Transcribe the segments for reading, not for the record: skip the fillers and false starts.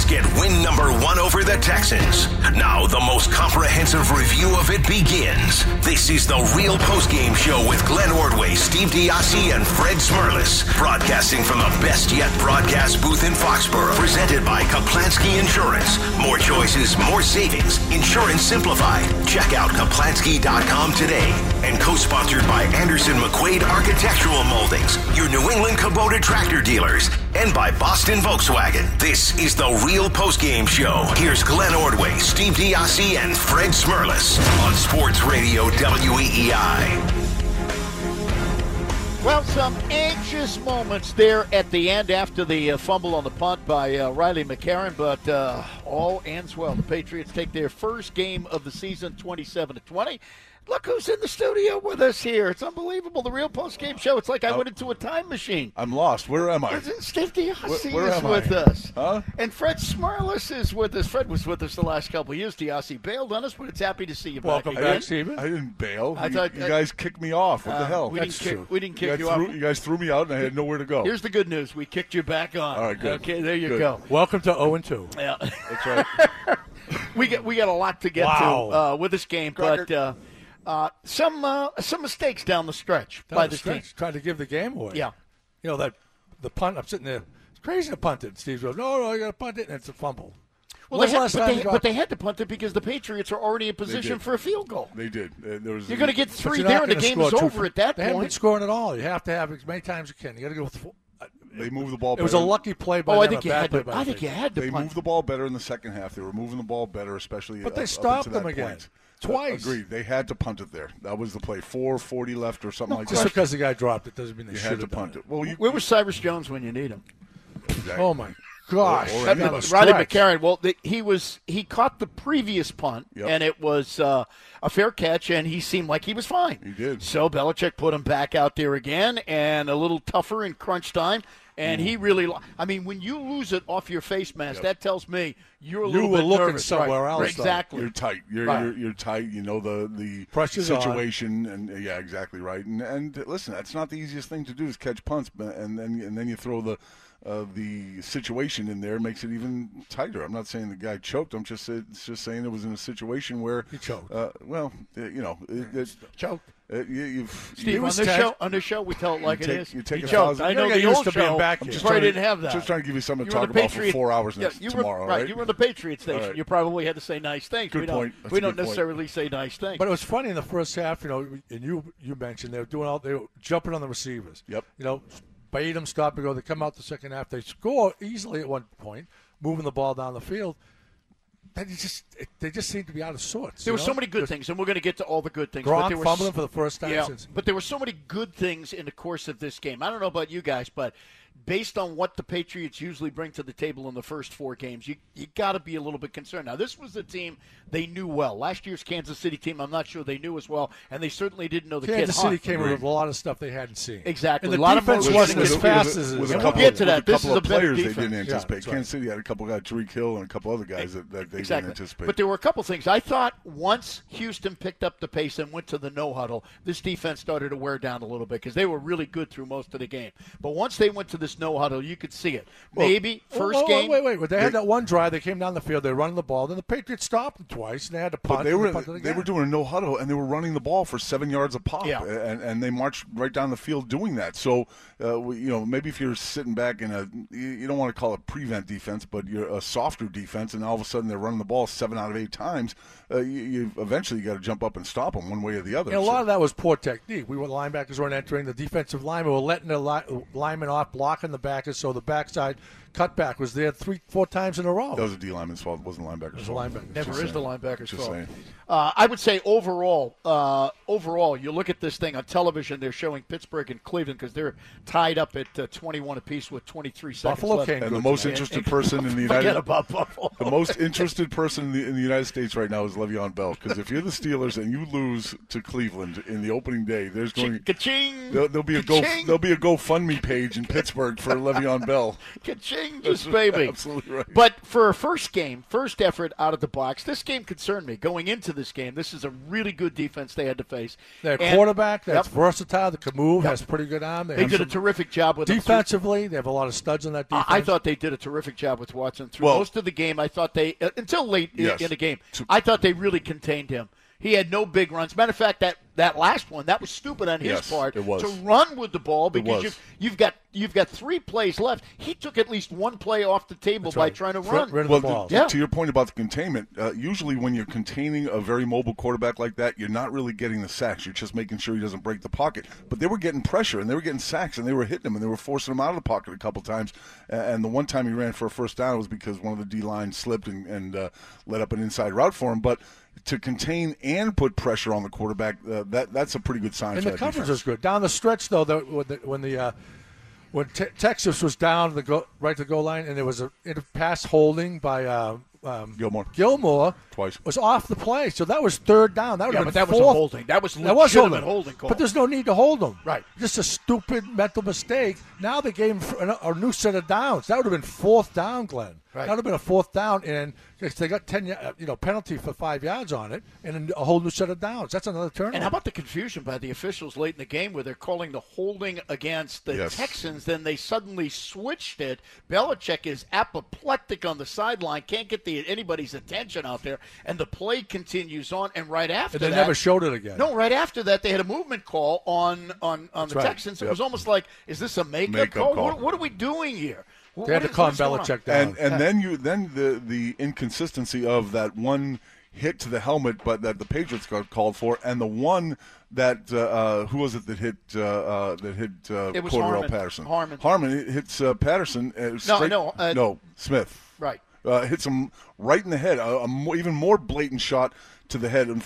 Bucks get win number 1 over the Texans. Now the most comprehensive review of it begins. This is the Real Postgame Show with Glenn Ordway, Steve Diassi, and Fred Smirlis. Broadcasting from the best yet broadcast booth in Foxborough. Presented by Kaplansky Insurance. More choices, more savings. Insurance simplified. Check out Kaplansky.com today. And co-sponsored by Anderson McQuaid Architectural Moldings, your New England Kubota tractor dealers, and by Boston Volkswagen. This is the Real Postgame Show. Here's Glenn Ordway, Steve Diassi, and Fred Smirlis on Sports Radio WEEI. Well, some anxious moments there at the end after the fumble on the punt by Riley McCarron, but all ends well. The Patriots take their first game of the season, 27-20. Look who's in the studio with us here. It's unbelievable. The Real Postgame Show. It's like I went into a time machine. I'm lost. Where am I? Steve Diassi Where is am with I? us. Huh? And Fred Smirlis is with us. Fred was with us the last couple of years. Diassi bailed on us, but it's happy to see you back. Welcome back, Steven. I didn't bail. I You thought- guys kicked me off. What the hell? We didn't kick you guys off. you guys threw me out, and I had nowhere to go. Here's the good news. We kicked you back on. All right, good. Okay, there you Good. go. Welcome to 0-2. Yeah. That's right. We got a lot to get to with this game, but some mistakes down the stretch by the team. Trying to give the game away. Yeah. You know, that the punt, I'm sitting there. It's crazy to punt it. Steve goes, no, I got to punt it, and it's a fumble. Well, When's the last time you got- but they had to punt it because the Patriots are already in position did. for a field goal. They did. You're You're going to get But three you're there, not and the gonna game is score two- over at that They haven't been point. scoring at all. You have to have as many times as you can. You got to go with. They moved the ball. It was a better. lucky play by Oh, I them, think a you bad had play to. by I the think you Patriots. had to They punt. moved the ball better in the second half. They were moving the ball better, especially. But they up stopped until them that again. point. Twice. Agreed. They had to punt it there. That was the play. 4:40 left or something like Just that. because the guy dropped it doesn't mean they You should had have to punt done it. Well, Where was Cyrus Jones when you need him? Oh my gosh! Or Down the anybody. Riley stretch. McCarron. Well, he caught the previous punt, Yep. and it was a fair catch, and he seemed like he was fine. He did. So Belichick put him back out there again, and a little tougher in crunch time. And he really, I mean, when you lose it off your face mask, that tells me you're a little were bit looking nervous. somewhere right. else, Right, though. exactly. You're tight. Right. You're tight. You know the Pressure's on. situation, and yeah, exactly right. And listen, that's not the easiest thing to do is catch punts, and then you throw the situation in there, makes it even tighter. I'm not saying the guy choked. I'm just saying it was in a situation where He choked. Choked. You've Steve, was on this show, we tell it like You it take- is. you take He a choked. thousand- I know You're the used old to being show. back I'm here. just probably didn't have that. Just trying to give you something to You were talk the about for Patriot- 4 hours Yeah, tomorrow, right? You were on the Patriot station. All right. You probably had to say nice things. Good we don't, point. That's we a don't good point. necessarily say nice things. But it was funny in the first half, you know, and you mentioned they were jumping on the receivers. Yep. You know, bait them, stop and go. They come out the second half. They score easily at one point, moving the ball down the field. Then they just seem to be out of sorts. there you were know? so many good things, and we're going to get to all the good things. but Gronk there were fumbling for the first time Yeah, since. but there were so many good things in the course of this game. I don't know about you guys, but based on what the Patriots usually bring to the table in the first 4 games, you got to be a little bit concerned. Now, this was a team they knew well. Last year's Kansas City team, I'm not sure they knew as well, and they certainly didn't know the Kansas kid City Hunt. came in with a lot of stuff they hadn't seen. Exactly. And the A lot of defense motion wasn't and as with- fast with as a it is. And couple, we'll get to that. with a This couple is a of better players they defense. didn't Yeah, anticipate. that's right. Kansas City had a couple guys, Tariq Hill and a couple other guys that they didn't anticipate. But there were a couple things. I thought once Houston picked up the pace and went to the no huddle, this defense started to wear down a little bit because they were really good through most of the game. But once they went to this no huddle, you could see it. Maybe first game. Wait. They had that one drive. They came down the field. They were running the ball. Then the Patriots stopped them twice, and they had to punt. But they and were punted they again. were doing a no huddle, and they were running the ball for 7 yards a pop, Yeah. and they marched right down the field doing that. So, maybe if you're sitting back in you don't want to call it prevent defense, but you're a softer defense, and all of a sudden they're running the ball 7 out of 8 times, you eventually got to jump up and stop them one way or the other. And a lot of that was poor technique. We were linebackers weren't entering. The defensive linemen were letting the linemen off, blocking the backers, so the backside cutback was there 3-4 times in a row. That was a D lineman's fault. It wasn't the linebackers' fault. Never is the linebacker's Just fault. saying. I would say overall, you look at this thing on television. They're showing Pittsburgh and Cleveland because they're tied up at 21 apiece with 23 seconds Buffalo left. came And good the most tonight. interested person in the Forget United about Buffalo. The most interested person in the United States right now is Le'Veon Bell, because if you're the Steelers and you lose to Cleveland in the opening day, there's going Ka-ching! there'll be a Ka-ching! GoFundMe page in Pittsburgh Pittsburgh for Le'Veon Bell. Ka-ching, baby. Absolutely right. But for a first effort out of the box, this game concerned me. Going into this game, this is a really good defense they had to face. Their quarterback that's versatile, that can move, has pretty good arm. They did a terrific job with defensively. They have a lot of studs on that defense. I thought they did a terrific job with Watson through most of the game. I thought they, until late in the game, I thought they really contained him. He had no big runs. Matter of fact, that last one, that was stupid on his part to run with the ball because you've got 3 plays left. He took at least 1 play off the table by trying to run. To your point about the containment, usually when you're containing a very mobile quarterback like that, you're not really getting the sacks. You're just making sure he doesn't break the pocket. But they were getting pressure, and they were getting sacks, and they were hitting him, and they were forcing him out of the pocket a couple times. And the one time he ran for a first down was because one of the D-line slipped and let up an inside route for him. But to contain and put pressure on the quarterback, that's a pretty good sign. And for the that coverage defense. was good. Down the stretch, though, when Texas was down to the right to goal line, and there was a pass holding by Gilmore twice was off the play, so that was third down. That but that was a holding. That was legitimate holding call. But there's no need to hold them. Right. Just a stupid mental mistake. Now they gave him a new set of downs. That would have been 4th down, Glenn. Right. That would have been a 4th down, and they got 10, penalty for 5 yards on it, and a whole new set of downs. That's another turnover. And how about the confusion by the officials late in the game where they're calling the holding against the Texans, then they suddenly switched it. Belichick is apoplectic on the sideline, can't get anybody's attention out there, and the play continues on. And right after they never showed it again. No, right after that they had a movement call on the Texans. It was almost like, is this a makeup call? What are we doing here? They had to calm Belichick down. And then the inconsistency of that one hit to the helmet, but that the Patriots got called for, and the one that who was it that hit Cordarrelle Patterson? Harmon hits Patterson. Smith. Right. Hits him right in the head. Even more blatant shot to the head, and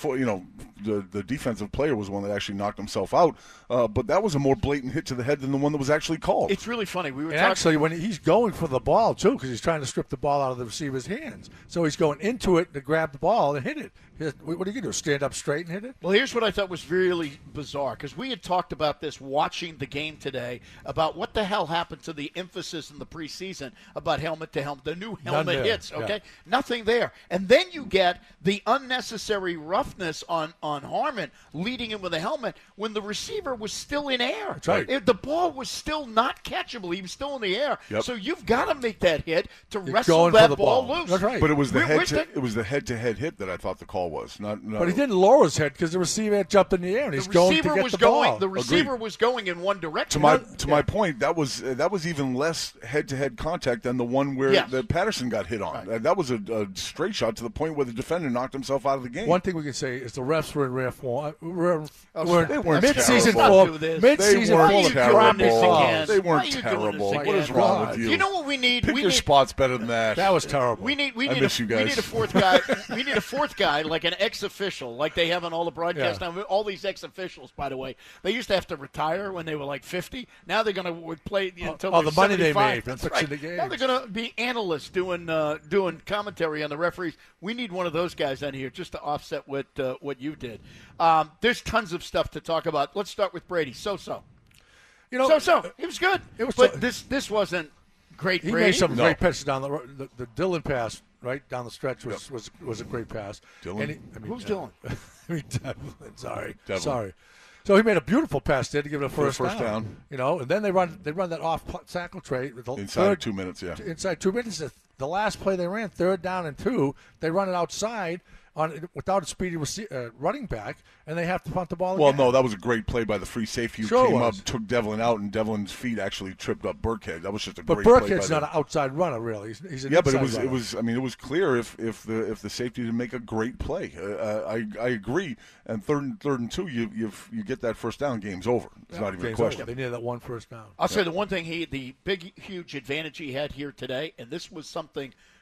the defensive player was the one that actually knocked himself out. But that was a more blatant hit to the head than the one that was actually called. It's really funny. We were actually when he's going for the ball too, because he's trying to strip the ball out of the receiver's hands. So he's going into it to grab the ball and hit it. What are you going to do? Stand up straight and hit it? Well, here's what I thought was really bizarre, because we had talked about this watching the game today, about what the hell happened to the emphasis in the preseason about helmet to helmet, the new helmet hits, okay? Yeah. Nothing there. And then you get the unnecessary roughness on Harmon, leading him with a helmet when the receiver was still in air. That's right. The ball was still not catchable. He was still in the air. Yep. So you've got to make that hit to wrestle that ball loose. That's right. But it was the head-to-head hit that I thought the call was. No. But he didn't lower his head because the receiver had jumped in the air and he's going to get the ball. The receiver was going in one direction. To my point, that was even less head-to-head contact than the one where that Patterson got hit on. Right. That was a straight shot to the point where the defender knocked himself out of the game. One thing we can say is the refs were in rare form. They weren't mid-season terrible. Mid-season form. They weren't terrible. What is wrong with you? You know what we need? Pick your spots better than that. That was terrible. We need you guys. We need a fourth guy. We need a fourth guy, like an ex-official, like they have on all the broadcasts now. All these ex-officials, by the way, they used to have to retire when they were like 50. Now they're going to play until they're the money 75. they made from fixing right. the game. Now they're going to be analysts doing commentary on the referees. We need one of those guys on here just to offset what you did. There's tons of stuff to talk about. Let's start with Brady. So-so. He was good. This wasn't great. He made some great passes down the Dillon pass right down the stretch was a great pass. Dillon? Who's Dillon? Devlin. Sorry. Devlin. Sorry. So he made a beautiful pass there to give it a first down. And then they run that off tackle trade inside 2 minutes. Yeah. Inside 2 minutes. The last play they ran, 3rd down and 2, they run it outside without a speedy running back, and they have to punt the ball again. Well, no, that was a great play by the free safety who came up, took Devlin out, and Devlin's feet actually tripped up Burkhead. That was just a great play. But Burkhead's not an outside runner, really. He's an but runner. it was clear if the safety didn't make a great play. I agree. And third and 2, you get that first down, game's over. It's not even a question. They needed that one first down. I'll say the one thing the big huge advantage he had here today, and this was something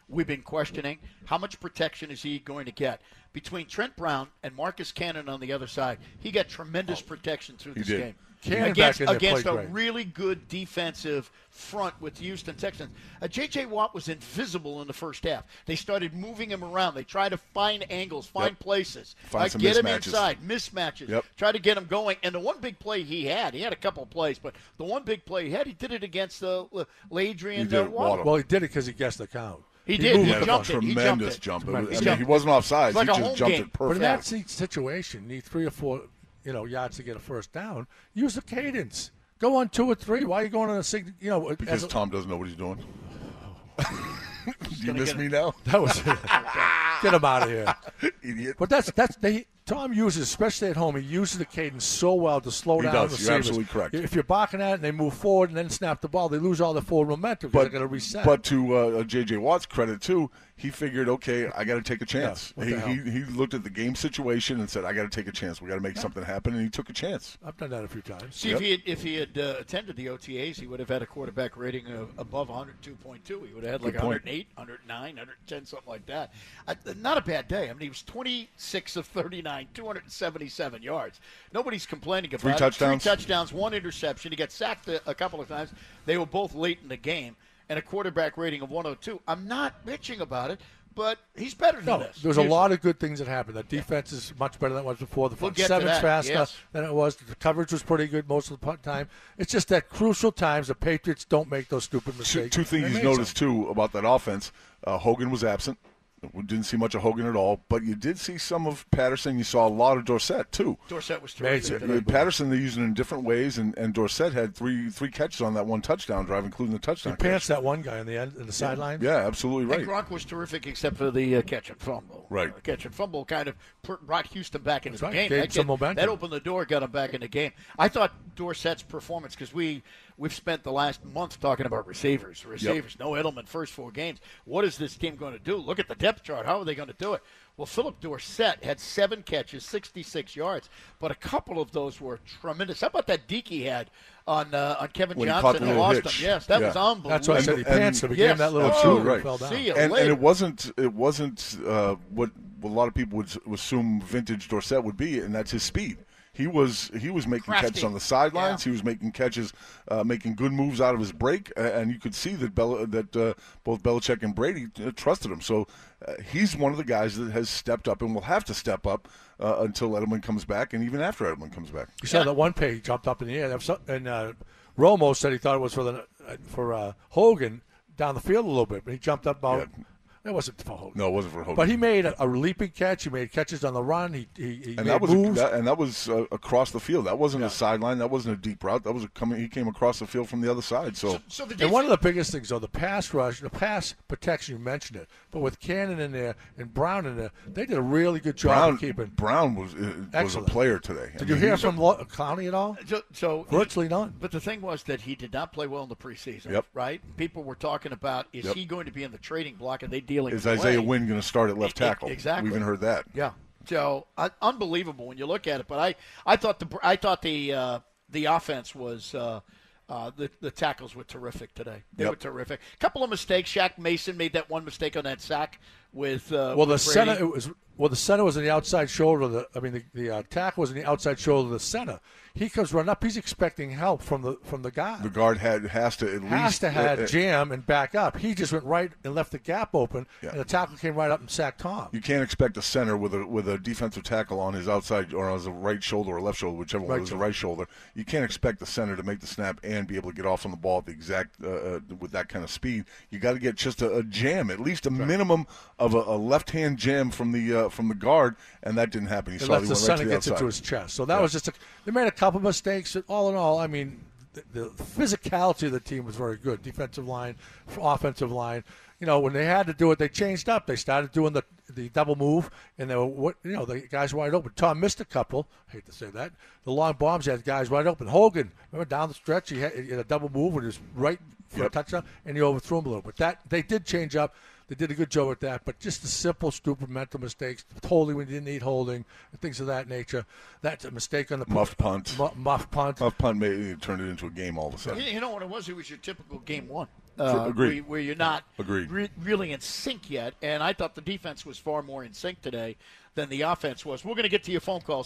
we've been questioning. How much protection is he going to get? Between Trent Brown and Marcus Cannon on the other side, he got tremendous protection through this game. Against a really good defensive front with the Houston Texans. J.J. Watt was invisible in the first half. They started moving him around. They tried to find angles, find places, get him inside, mismatches, try to get him going. And the one big play he had a couple of plays, but the one big play he did it against Ladrian Waddle. Well, he did it because he guessed the count. He did. He jumped it. Tremendous jump. He wasn't offside. Like he just jumped it perfect. But in that situation, you need 3 or 4 yards to get a first down. Use the cadence. Go on 2 or 3. Why are you going on a because Tom doesn't know what he's doing. Do you miss me now? That was get him out of here, idiot. But Tom uses, especially at home, he uses the cadence so well to slow down the receivers. You're absolutely correct. If you're barking at it and they move forward and then snap the ball, they lose all the forward momentum because they're going to reset. But to J.J. Watt's credit, too, he figured, okay, I got to take a chance. Yeah, he looked at the game situation and said, I got to take a chance. We got to make something happen, and he took a chance. I've done that a few times. See, if he had attended the OTAs, he would have had a quarterback rating of above 102.2. He would have had 108, 109, 110, something like that. Not a bad day. I mean, he was 26 of 39, 277 yards. Nobody's complaining about it. 3 touchdowns, 1 interception. He got sacked a couple of times. They were both late in the game. And a quarterback rating of 102. I'm not bitching about it, but he's better than this. There's a lot of good things that happened. That defense is much better than it was before. The front seven's faster than it was. The coverage was pretty good most of the time. It's just that crucial times the Patriots don't make those stupid mistakes. Two things you noticed, too, about that offense. Hogan was absent. We didn't see much of Hogan at all, but you did see some of Patterson. You saw a lot of Dorsett, too. Dorsett was terrific. Patterson, they're using it in different ways, and Dorsett had three catches on that one touchdown drive, including the touchdown catch. He pants that one guy in the end, in the sideline. Yeah, absolutely right. And Gronk was terrific except for the catch and fumble. Right. Catch and fumble kind of brought Houston back into the game. Gave some momentum. That opened the door, got him back in the game. I thought Dorsett's performance, because we've spent the last month talking about receivers. No Edelman first 4 games. What is this team going to do? Look at the depth chart. How are they going to do it? Well, Philip Dorsett had 7 catches, 66 yards, but a couple of those were tremendous. How about that deke he had on Kevin Johnson and lost him? Yes, that was unbelievable. That's why I said he pants him. He gave him that little shoot and fell down. And it wasn't what a lot of people would assume vintage Dorsett would be, and that's his speed. He was making catches on the sidelines. He was making catches, making good moves out of his break, and you could see that both Belichick and Brady trusted him. So he's one of the guys that has stepped up and will have to step up until Edelman comes back, and even after Edelman comes back. You saw that one play he jumped up in the air, and Romo said he thought it was for Hogan down the field a little bit, but he jumped up about. Yeah. It wasn't for Hogan. No, it wasn't for Hogan. But he made a leaping catch. He made catches on the run. He and made moves. That was across the field. That wasn't a sideline. That wasn't a deep route. That was he came across the field from the other side. So and one of the biggest things, though, the pass rush, the pass protection, you mentioned it. But with Cannon in there and Brown in there, they did a really good job of keeping. Brown was a player today. Did you hear from Clowney at all? So virtually none. But the thing was that he did not play well in the preseason. Yep. Right? People were talking about, is he going to be in the trading block? Are they dealing with Isaiah Wynn going to start at left tackle? Exactly. We even heard that. Yeah. So unbelievable when you look at it. But I thought the offense was the tackles were terrific today. They were terrific. A couple of mistakes. Shaq Mason made that one mistake on that sack with the center. The center was on the outside shoulder. The tackle was on the outside shoulder of the center. He comes running up. He's expecting help from the guard. The guard has to have jam and back up. He just went right and left the gap open, and the tackle came right up and sacked Tom. You can't expect a center with a defensive tackle on his outside or on his right shoulder or left shoulder, whichever one is the right shoulder. You can't expect the center to make the snap and be able to get off on the ball at the exact with that kind of speed. You got to get just a jam, at least a minimum of a left-hand jam from the guard, and that didn't happen. The center gets into his chest. So that was just they made a couple mistakes. All in all, I mean, the physicality of the team was very good. Defensive line, offensive line. You know, when they had to do it, they changed up. They started doing the double move, and they were, the guys wide open. Tom missed a couple. I hate to say that. The long bombs had guys wide open. Hogan, remember down the stretch, he had a double move when he was right for a touchdown, and he overthrew him a little bit. That they did change up. They did a good job with that, but just the simple, stupid mental mistakes, holding when you didn't need holding, and things of that nature. That's a mistake on the muff punt. Muff punt. Muff punt turned it into a game all of a sudden. You know what it was? It was your typical game one. Agreed. where you're not Agreed. really in sync yet. And I thought the defense was far more in sync today than the offense was. We're going to get to your phone call,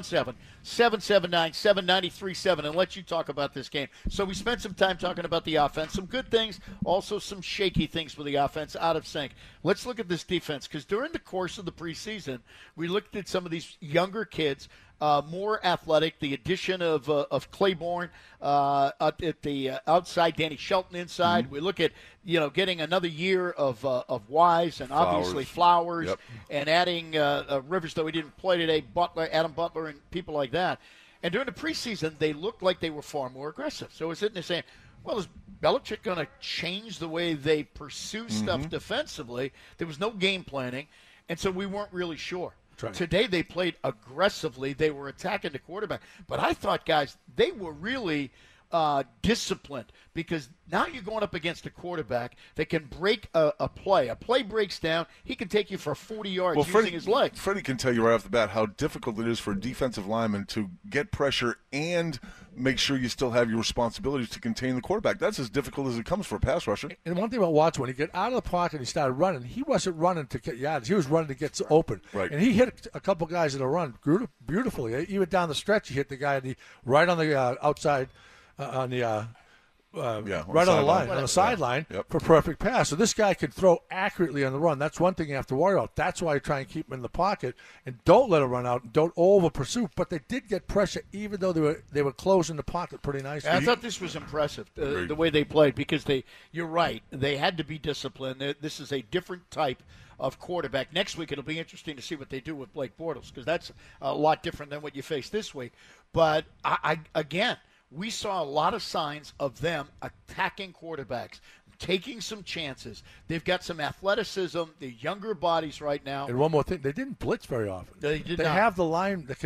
617-779-7937, and let you talk about this game. So we spent some time talking about the offense, some good things, also some shaky things with the offense, out of sync. Let's look at this defense, because during the course of the preseason, we looked at some of these younger kids, more athletic. The addition of Claiborne at the outside, Danny Shelton inside. Mm-hmm. We look at getting another year of Wise and obviously Flowers, Yep. and adding Rivers, though he didn't play today, Adam Butler, and people like that. And during the preseason, they looked like they were far more aggressive. So it's sitting there saying, well, is Belichick going to change the way they pursue stuff defensively? There was no game planning, and so we weren't really sure. Right. Today they played aggressively. They were attacking the quarterback. But I thought, guys, they were really disciplined, because now you're going up against a quarterback that can break a play. A play breaks down, he can take you for 40 yards using his legs. Freddie can tell you right off the bat how difficult it is for a defensive lineman to get pressure and make sure you still have your responsibilities to contain the quarterback. That's as difficult as it comes for a pass rusher. And one thing about Watson, when he got out of the pocket and he started running, he wasn't running to get yards. He was running to get open. Right. And he hit a couple guys in a run beautifully. Even down the stretch, he hit the guy right on the outside, on the right on the line, on the sideline for perfect pass. So this guy could throw accurately on the run. That's one thing you have to worry about. That's why you try and keep him in the pocket and don't let him run out and don't over pursue. But they did get pressure, even though they were closing the pocket pretty nicely. I thought this was impressive, the way they played, because you're right, they had to be disciplined. This is a different type of quarterback. Next week it'll be interesting to see what they do with Blake Bortles, because that's a lot different than what you face this week. But again, we saw a lot of signs of them attacking quarterbacks, taking some chances. They've got some athleticism. They're younger bodies right now. And one more thing, they didn't blitz very often. They not. Have the line that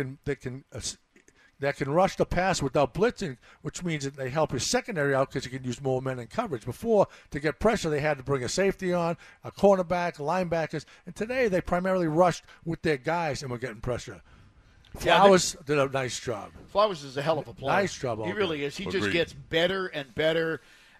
can rush the pass without blitzing, which means that they help your secondary out because you can use more men in coverage. Before, to get pressure, they had to bring a safety on, a cornerback, linebackers. And today they primarily rushed with their guys and were getting pressure. Flowers did a nice job. Flowers is a hell of a player. Nice job. He really is. He just gets better and better.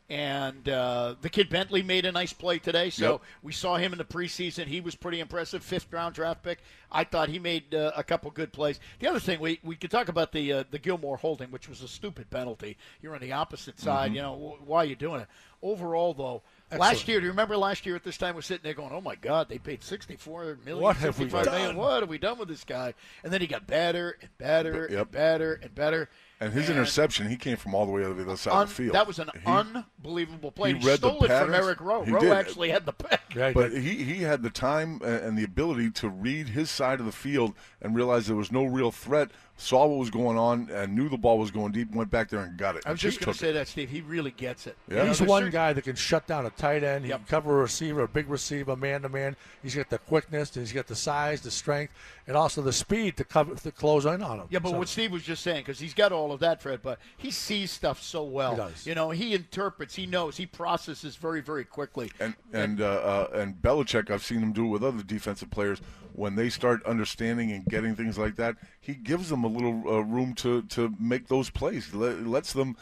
And the kid Bentley made a nice play today. So we saw him in the preseason. He was pretty impressive. 5th-round draft pick. I thought he made a couple good plays. The other thing, we could talk about the Gilmore holding, which was a stupid penalty. You're on the opposite side. Why are you doing it? Overall, though, last year, do you remember last year at this time we're sitting there going, oh, my God, they paid $64 million, what have we $65 million. done? What have we done with this guy? And then he got better and better and better and better. And his interception, he came from all the way over the other side of the field. That was an unbelievable play. He read stole the it from patterns. Eric Rowe. He Rowe did. actually had the pick. Yeah, But he had the time and the ability to read his side of the field and realize there was no real threat, saw what was going on, and knew the ball was going deep, went back there and got it. I was just going to say that, Steve. He really gets it. Yeah. He's one guy that can shut down a tight end. He Yep. can cover a receiver, a big receiver, man-to-man. He's got the quickness, he's got the size, the strength, and also the speed to close in on him. Yeah, but what Steve was just saying, because he's got all of that, Fred, but he sees stuff so well. He does. He interprets, he knows, he processes very, very quickly. And Belichick, I've seen him do it with other defensive players. When they start understanding and getting things like that, he gives them a little room to make those plays. Lets them.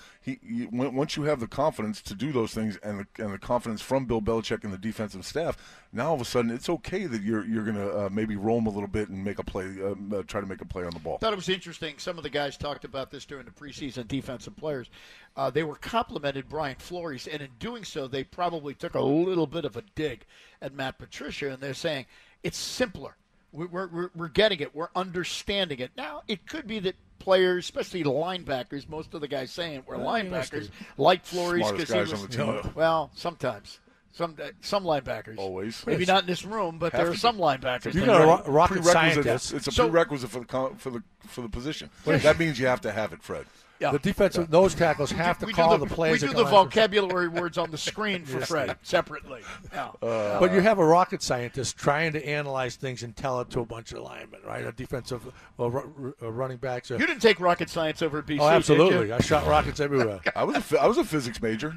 Once you have the confidence to do those things and the confidence from Bill Belichick and the defensive staff, now all of a sudden it's okay that you're going to maybe roam a little bit and make a play, try to make a play on the ball. I thought it was interesting. Some of the guys talked about this during the preseason, defensive players. They were complimented Brian Flores, and in doing so, they probably took a little bit of a dig at Matt Patricia, and they're saying it's simpler. We're getting it. We're understanding it. Now, it could be that players, especially linebackers, most of the guys saying we're linebackers, like Flores. Smartest guys on the team. Well, sometimes. Some linebackers. Always. Maybe not in this room, but there are some linebackers. You got a rocket scientist. It's a prerequisite for the position. That means you have to have it, Fred. Yeah. The defensive nose tackles have to call the plays. We do the vocabulary words on the screen for Fred separately. Yeah. But you have a rocket scientist trying to analyze things and tell it to a bunch of linemen, right? A defensive running backs. You didn't take rocket science over at BC, Oh, absolutely. did you? I shot rockets everywhere. I was a physics major.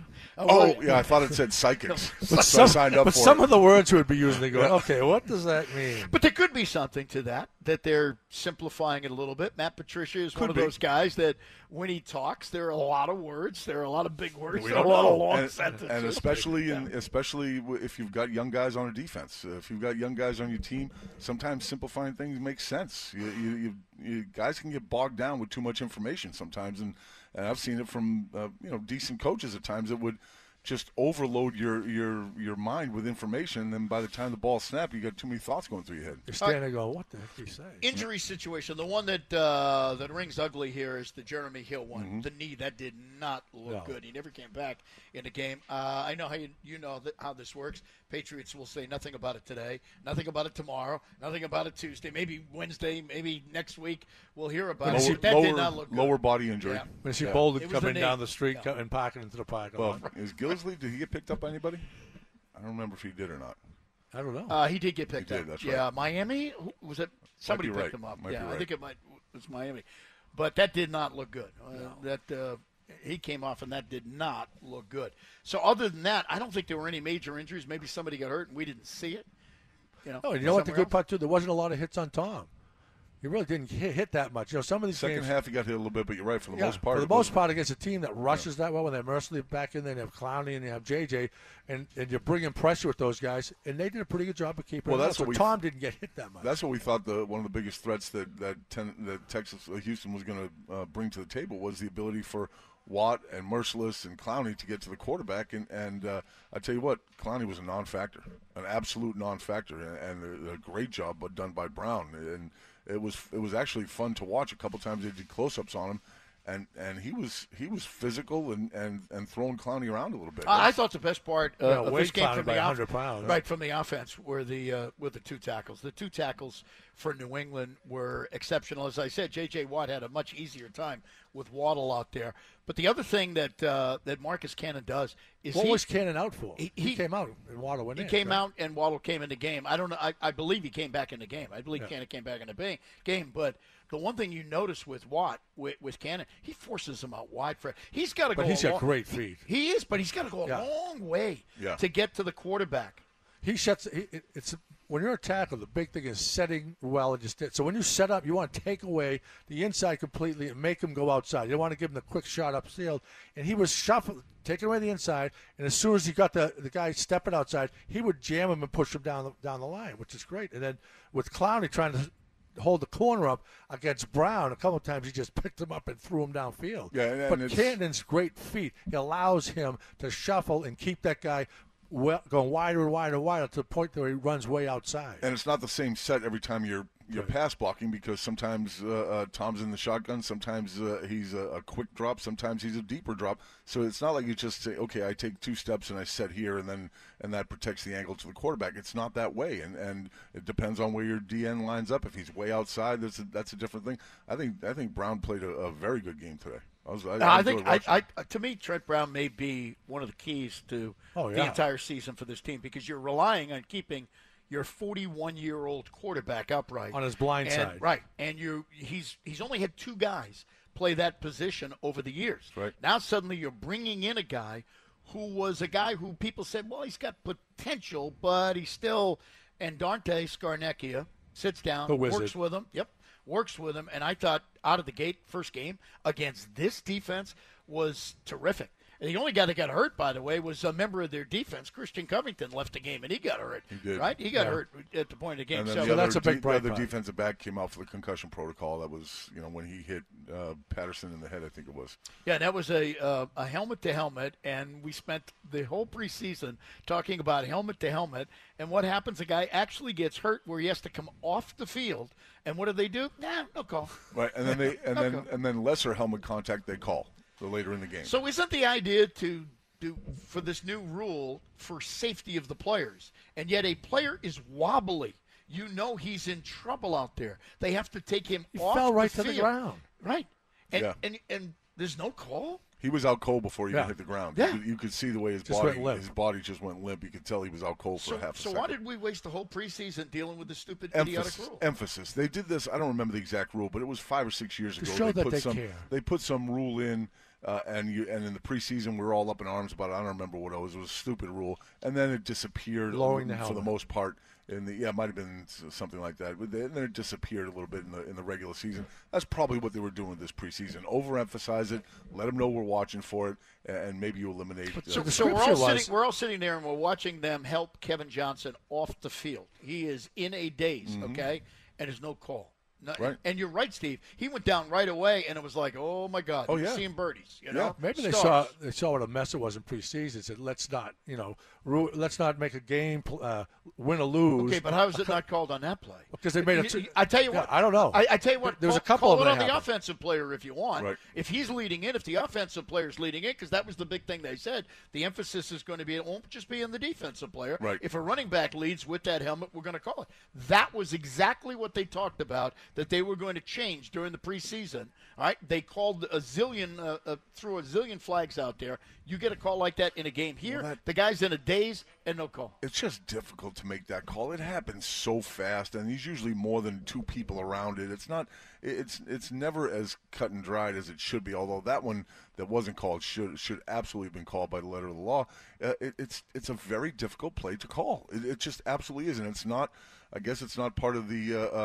I thought it said psychics. So I signed up for some it. of the words we would be using, they go, okay, what does that mean? But there could be something to that that they're simplifying it a little bit. Matt Patricia is one of be. those guys that when he talks, there are a lot of words, there are a lot of big words, We there are a don't lot know. of long and, sentences. and especially if you've got young guys on a defense, if you've got young guys on your team, sometimes simplifying things makes sense. You guys can get bogged down with too much information sometimes, and I've seen it from decent coaches at times that would just overload your mind with information, and by the time the ball snaps, you got too many thoughts going through your head. You're standing there going, what the heck did he say? Injury situation. The one that rings ugly here is the Jeremy Hill one. Mm-hmm. The knee, that did not look good. He never came back in the game. I know how you know how this works. Patriots will say nothing about it today, nothing about it tomorrow, nothing about it Tuesday, maybe Wednesday, maybe next week we'll hear about it. That did not look good. Lower body injury. Yeah. When she Bolden It was coming the down knee. the street Yeah. and parking into the parking Well, lot. is Gillisley, did he get picked up by anybody? I don't remember if he did or not. I don't know. He did get picked He up. did, that's yeah, right. Miami? Was it? Somebody be picked right. him up. Might be Yeah, I right. think it was Miami. But that did not look good. He came off, and that did not look good. So other than that, I don't think there were any major injuries. Maybe somebody got hurt, and we didn't see it. Oh, and you know what the somewhere good else. part, too? There wasn't a lot of hits on Tom. He really didn't hit that much. Some of these Second games, half, he got hit a little bit, but you're right. For the most part, for the it most wasn't- part, against a team that rushes that well, when they're mercilessly back in there, and you have Clowney and you have JJ, and you're bringing pressure with those guys, and they did a pretty good job of keeping Well, it that's up. what So we- Tom didn't get hit that much. That's what we thought one of the biggest threats that Houston was going to bring to the table was the ability for Watt and Merciless and Clowney to get to the quarterback. And I tell you what, Clowney was a non-factor, an absolute non-factor, and a great job done by Brown. And it was actually fun to watch. A couple times they did close-ups on him. And he was physical and throwing Clowney around a little bit. I thought the best part of weight this game Clowney from by the 100 pounds, right from the offense were the two tackles. The two tackles for New England were exceptional. As I said, J.J. Watt had a much easier time with Waddle out there. But the other thing that Marcus Cannon does is What was Cannon out for? He came out and Waddle went in. He came right? out and Waddle came in the game. I don't know. I believe he came back in the game. I believe Cannon came back in the game. But the one thing you notice with Watt, with Cannon, he forces him out wide. He's got to go. But he's got great feet. He is, but he's got to go a long way to get to the quarterback. He shuts. It's when you're a tackle, the big thing is setting well and just. So when you set up, you want to take away the inside completely and make him go outside. You don't want to give him the quick shot upfield. And he was shuffling, taking away the inside, and as soon as he got the guy stepping outside, he would jam him and push him down the line, which is great. And then with Clowney trying to hold the corner up against Brown, a couple of times he just picked him up and threw him downfield. Yeah, and but it's- Cannon's great feet. He allows him to shuffle and keep that guy going wider and wider and wider to the point where he runs way outside. And it's not the same set every time you're pass blocking, because sometimes Tom's in the shotgun, sometimes he's a quick drop, sometimes he's a deeper drop. So it's not like you just say, okay, I take 2 steps and I set here, and that protects the angle to the quarterback. It's not that way, and it depends on where your DN lines up. If he's way outside, that's a different thing. I think Brown played a very good game today. I think to me, Trent Brown may be one of the keys to the yeah. entire season for this team, because you're relying on keeping your 41-year-old quarterback upright On his blind side. right? And he's only had 2 guys play that position over the years. Right. Now suddenly you're bringing in a guy who was a guy who people said, well, he's got potential, but he's still. And Dante Scarnecchia sits down, The wizard. works with him. Yep. Works with him, and I thought out of the gate, first game against this defense was terrific. And the only guy that got hurt, by the way, was a member of their defense. Christian Covington left the game, and he got hurt. He did. Right? He got hurt at the point of the game. And then So the that's other, a big the bright other spot. defensive back came out for the concussion protocol. That was, when he hit Patterson in the head, I think it was. yeah, that was a helmet to helmet, and we spent the whole preseason talking about helmet to helmet. And what happens? A guy actually gets hurt where he has to come off the field. And what do they do? Nah, no call. Right, and then and then lesser helmet contact they call later in the game. So isn't the idea to do for this new rule for safety of the players, and yet a player is wobbly? You know he's in trouble out there. They have to take him He off fell right the to the field. ground. Right. And, Yeah. and there's no call? He was out cold before he even Yeah. hit the ground. Yeah. You could see the way his Just body went limp. just went limp. You could tell he was out cold for So, a half a so second. why did we waste the whole preseason dealing with this stupid idiotic rule? Emphasis. They did this. I don't remember the exact rule, but it was 5 or 6 years ago. show that put they some, care. They put some rule in, and in the preseason we were all up in arms about it. I don't remember what it was. It was a stupid rule, and then it disappeared Lowering the for the helmet. most part. It might have been something like that. But then it disappeared a little bit in the regular season. That's probably what they were doing this preseason. Overemphasize it, let them know we're watching for it, and maybe you eliminate. So we're all sitting there and we're watching them help Kevin Johnson off the field. He is in a daze, okay, and there's no call. Right. And you're right, Steve. He went down right away, and it was like, oh my God, oh, yeah. seeing birdies. You know, maybe they saw what a mess it was in preseason. Said, let's not, let's not make a game win or lose. Okay, but how is it not called on that play? Because they made it. I tell you what. I don't know. I tell you what. There's a couple of them it on that the offensive player if you want. Right. If he's leading in, if the offensive player's leading in, because that was the big thing they said. The emphasis is going to be it won't just be in the defensive player. Right. If a running back leads with that helmet, we're going to call it. That was exactly what they talked about that they were going to change during the preseason. All right, they called a zillion, threw a zillion flags out there. You get a call like that in a game here, the guy's in a daze and no call. It's just difficult to make that call. It happens so fast, and there's usually more than two people around it. It's not. It's never as cut and dried as it should be. Although that one that wasn't called should absolutely have been called by the letter of the law. It's a very difficult play to call. It just absolutely is, and it's not. I guess it's not part of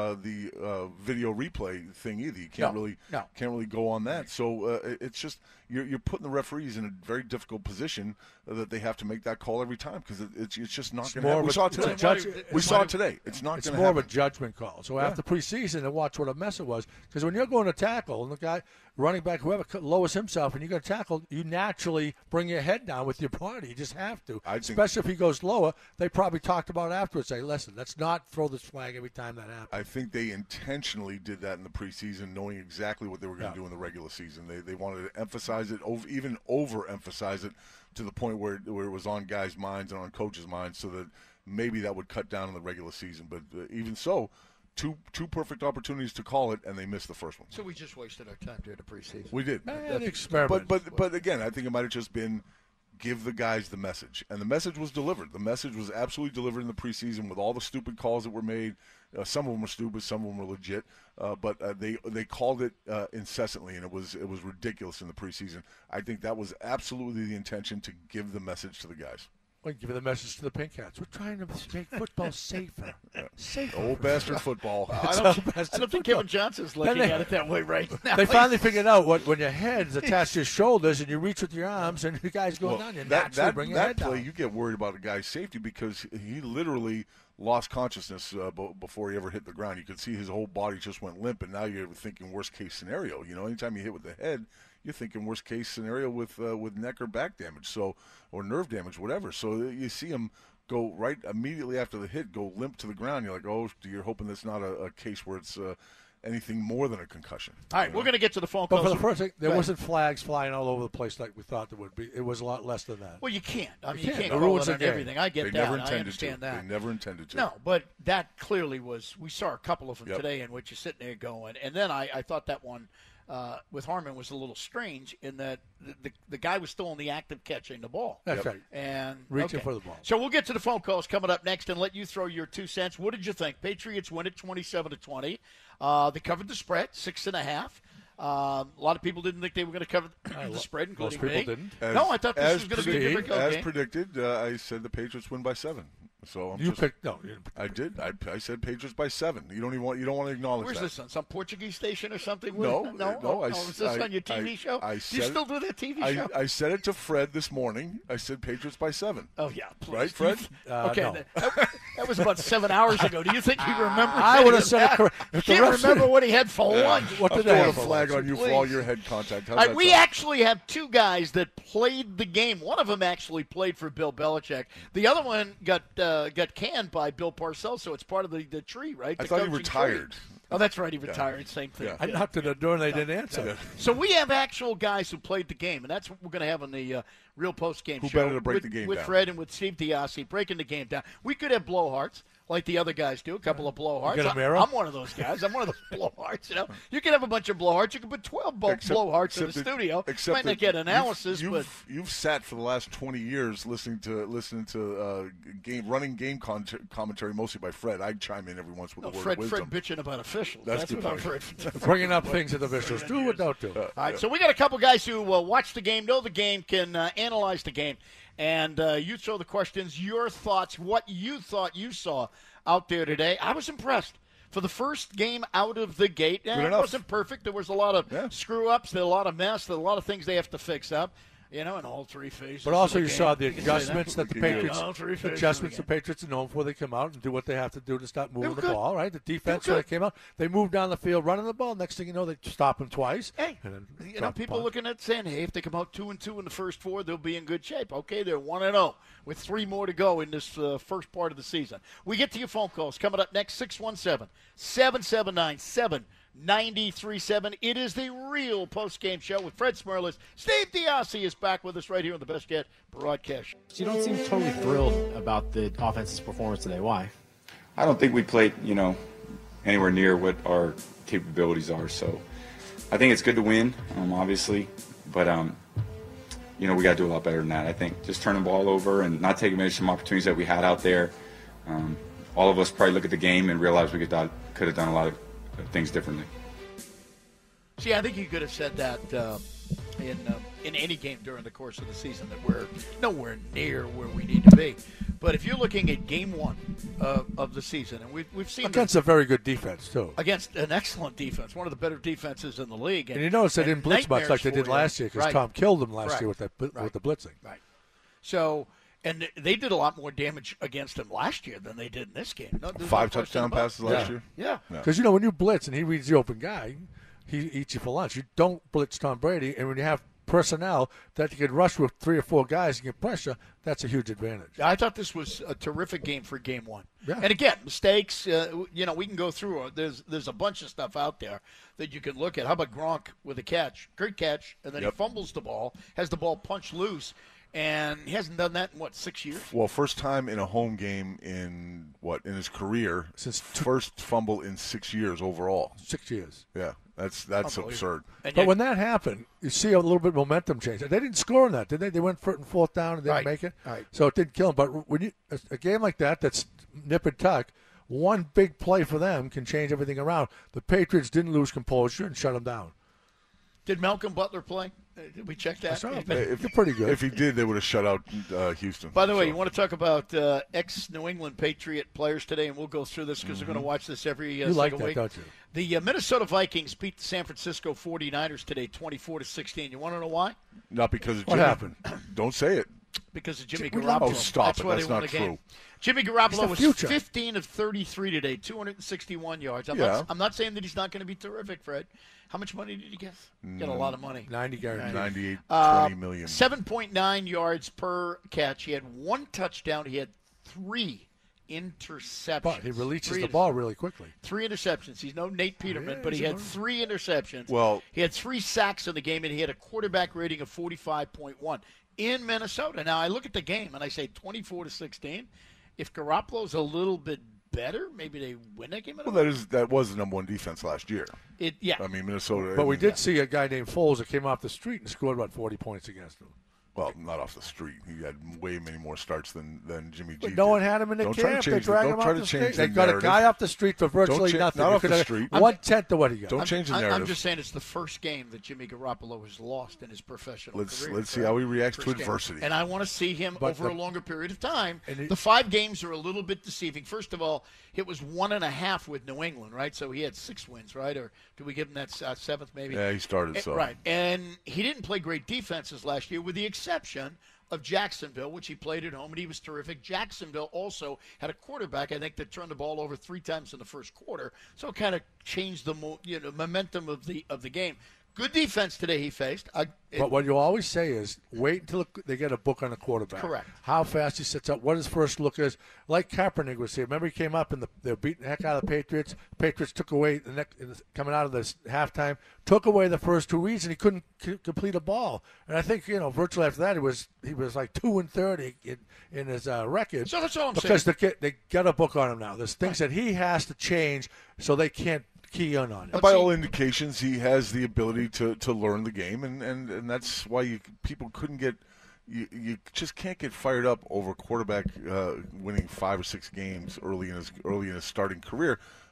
the video replay thing either. You can't really go on that. So it's just you're putting the referees in a very difficult position that they have to make that call every time because it's just not going to happen. We saw it today. We saw it today. It's not going to happen. It's more of a judgment call. So after preseason, and watch what a mess it was. Because when you're going to tackle and the guy running back, whoever lowers himself, and you're going to tackle, you naturally bring your head down with your body. You just have to. Especially if he goes lower. They probably talked about it afterwards. Say, listen, let's not throw this flag every time that happens. I think they intentionally did that in the preseason, knowing exactly what they were going to do in the regular season. They wanted to emphasize it, even overemphasize it to the point where it was on guys' minds and on coaches' minds, so that maybe that would cut down in the regular season. But even so, two perfect opportunities to call it, and they missed the first one. So we just wasted our time during the preseason. We did. An experiment. But again, I think it might have just been give the guys the message. And the message was delivered. The message was absolutely delivered in the preseason with all the stupid calls that were made. Some of them were stupid, some of them were legit. But they called it incessantly, and it was ridiculous in the preseason. I think that was absolutely the intention, to give the message to the guys. Well, give the message to the Pink Hats. We're trying to make football safer. Safer. Old bastard football. I don't think Kevin Johnson's looking at it that way right now. They finally figured out when your head's attached to your shoulders and you reach with your arms and the guy's going down, you naturally bring your head down. That play, you get worried about a guy's safety because he literally lost consciousness before he ever hit the ground. You could see his whole body just went limp, and now you're thinking worst case scenario. Anytime you hit with the head, you're thinking worst case scenario with neck or back damage, or nerve damage, whatever. So you see him go right immediately after the hit, go limp to the ground. You're like, oh, you're hoping that's not a case where it's anything more than a concussion. All right, we're going to get to the phone calls. But for the first thing, there wasn't flags flying all over the place like we thought there would be. It was a lot less than that. Well, you can't. I mean, you can't It call ruins it on the game. everything. I get that. I understand that. They never intended to. No, but that clearly was. We saw a couple of them Yep. today in which you're sitting there going. And then I thought that one with Harmon was a little strange in that the guy was still in the act of catching the ball. That's right. And reaching for the ball. So we'll get to the phone calls coming up next and let you throw your 2 cents. What did you think? Patriots win it 27-20. They covered the spread, 6.5. A lot of people didn't think they were going to cover the spread, including most people me. didn't. No, I thought this was going to be a different game. As predicted, I said the Patriots win by 7. So You didn't pick I did. I said Patriots by 7. You don't want to acknowledge Where's that. this on? Some Portuguese station or something? No. Is this on your TV show? Do you still do that TV show? I said it to Fred this morning. I said Patriots by 7. Oh, yeah. Please. Right, Fred? Okay. No. That was about 7 hours ago. Do you think he remembers? I would have said it correct. I can't remember what he had for lunch. What I'm did they throwing have a for flag lunch? on you for Please. all your head contact. How's All right, that we sound? actually have two guys that played the game. One of them actually played for Bill Belichick. The other one got canned by Bill Parcells, so it's part of the tree, right? I The thought he coaching retired. tree. Oh, that's right. He retired. Same thing. Yeah. I knocked at the door and they didn't answer. So we have actual guys who played the game, and that's what we're going to have on the real post-game Who show. better to break with, the game with down? Fred and with Steve Diassi, breaking the game down. We could have blowhards like the other guys do, a couple of blowhards. You get a mirror? I'm one of those guys. I'm one of those blowhards. You can have a bunch of blowhards. You can put 12 blowhards in the studio. Might not get analysis, but you've sat for the last 20 years listening to running game commentary, mostly by Fred. I'd chime in every once with a word Fred of wisdom. bitching about officials. That's what good I've heard. Bringing up things that the officials do or don't do. All right, so we got a couple guys who watch the game, know the game, can analyze analyze the game, and you throw the questions, your thoughts, what you thought you saw out there today. I was impressed. For the first game out of the gate, it wasn't perfect. There was a lot of screw-ups, a lot of mess, a lot of things they have to fix up. In all three phases. But also, you saw the adjustments that the Patriots, the Patriots are known for. They come out and do what they have to do to stop moving the ball. Right, the defense when they came out, they moved down the field, running the ball. Next thing you know, they stop them twice. Hey, and then people looking at saying, hey, if they come out 2-2 in the first four, they'll be in good shape. Okay, they're 1-0 with 3 more to go in this first part of the season. We get to your phone calls coming up next. 617-779-7937. It is the real post-game show with Fred Smirlis. Steve Diassi is back with us right here on the Best Yet broadcast. You don't seem totally thrilled about the offense's performance today. Why? I don't think we played, anywhere near what our capabilities are. So I think it's good to win, obviously. But, we got to do a lot better than that. I think just turning the ball over and not taking advantage of some opportunities that we had out there. All of us probably look at the game and realize we could have done a lot of things differently. See, I think you could have said that in any game during the course of the season that we're nowhere near where we need to be. But if you're looking at game one of the season, and we've seen against a very good defense too, against an excellent defense, one of the better defenses in the league, and you notice they didn't blitz much like they did last year because Tom killed them last year with the blitzing. Right. So. And they did a lot more damage against him last year than they did in this game. 5 touchdown passes last year? Yeah. Because, when you blitz and he reads the open guy, he eats you for lunch. You don't blitz Tom Brady, and when you have personnel that you can rush with 3 or 4 guys and get pressure, that's a huge advantage. I thought this was a terrific game for game one. Yeah. And again, mistakes, we can go through. There's a bunch of stuff out there that you can look at. How about Gronk with a catch? Great catch, and then he fumbles the ball, has the ball punched loose. And he hasn't done that in, 6 years? Well, first time in a home game in his career. Since first fumble in 6 years overall. 6 years. Yeah, that's absurd. But when that happened, you see a little bit of momentum change. They didn't score on that, did they? They went for it in 4th down and didn't make it. Right. So it didn't kill them. But when a game like that's nip and tuck, one big play for them can change everything around. The Patriots didn't lose composure and shut them down. Did Malcolm Butler play? Did we check that? They're pretty good. If he did, they would have shut out Houston. By the way, you want to talk about ex-New England Patriot players today, and we'll go through this because we're going to watch this every you like that, week. Don't you? The Minnesota Vikings beat the San Francisco 49ers today 24-16. You want to know why? Not because of Jimmy. What happened? Don't say it. Because of Jimmy Garoppolo. Oh, stop it. That's not true. Jimmy Garoppolo was future. 15 of 33 today, 261 yards. I'm not saying that he's not going to be terrific, Fred. How much money did he get? Get a lot of money. 90 guaranteed. 98, 20 million. 7.9 yards per catch. He had 1 touchdown. He had 3 interceptions. But he releases the ball really quickly. 3 interceptions. He's no Nate Peterman, but he had 3 interceptions. Well, he had 3 sacks in the game, and he had a quarterback rating of 45.1 in Minnesota. Now, I look at the game, and I say 24-16. If Garoppolo's a little bit better, maybe they win that game. Well, that was the number 1 defense last year. I mean, Minnesota. But we did see a guy named Foles that came off the street and scored about 40 points against him. Well, not off the street. He had way many more starts than Jimmy G. But no one had him in the camp. They dragged him off the street. They got a guy off the street for virtually nothing. Not off the street. 1/10 of what he got. Don't change the narrative. I'm just saying it's the first game that Jimmy Garoppolo has lost in his professional career. Let's see how he reacts to adversity. And I want to see him over a longer period of time. The 5 games are a little bit deceiving. First of all, it was 1.5 with New England, right? So he had 6 wins, right? Or did we give him that 7th maybe? Yeah, he started so. Right. And he didn't play great defenses last year with the exception of Jacksonville, which he played at home, and he was terrific. Jacksonville also had a quarterback, I think, that turned the ball over 3 times in the first quarter, so it kind of changed the momentum of the game. Good defense today he faced. But what you always say is wait until they get a book on the quarterback. Correct. How fast he sets up, what his first look is. Like Kaepernick was here. Remember he came up and they were beating the heck out of the Patriots. Patriots took away coming out of this halftime, took away the first 2 reads, and he couldn't complete a ball. And I think virtually after that he was like 2-30 in his record. So that's all I'm saying. Because they got a book on him now. There's things that he has to change so they can't key in on it. And by all indications, he has the ability to learn the game, and that's why people couldn't get you just can't get fired up over a quarterback winning 5 or 6 games early in his starting career.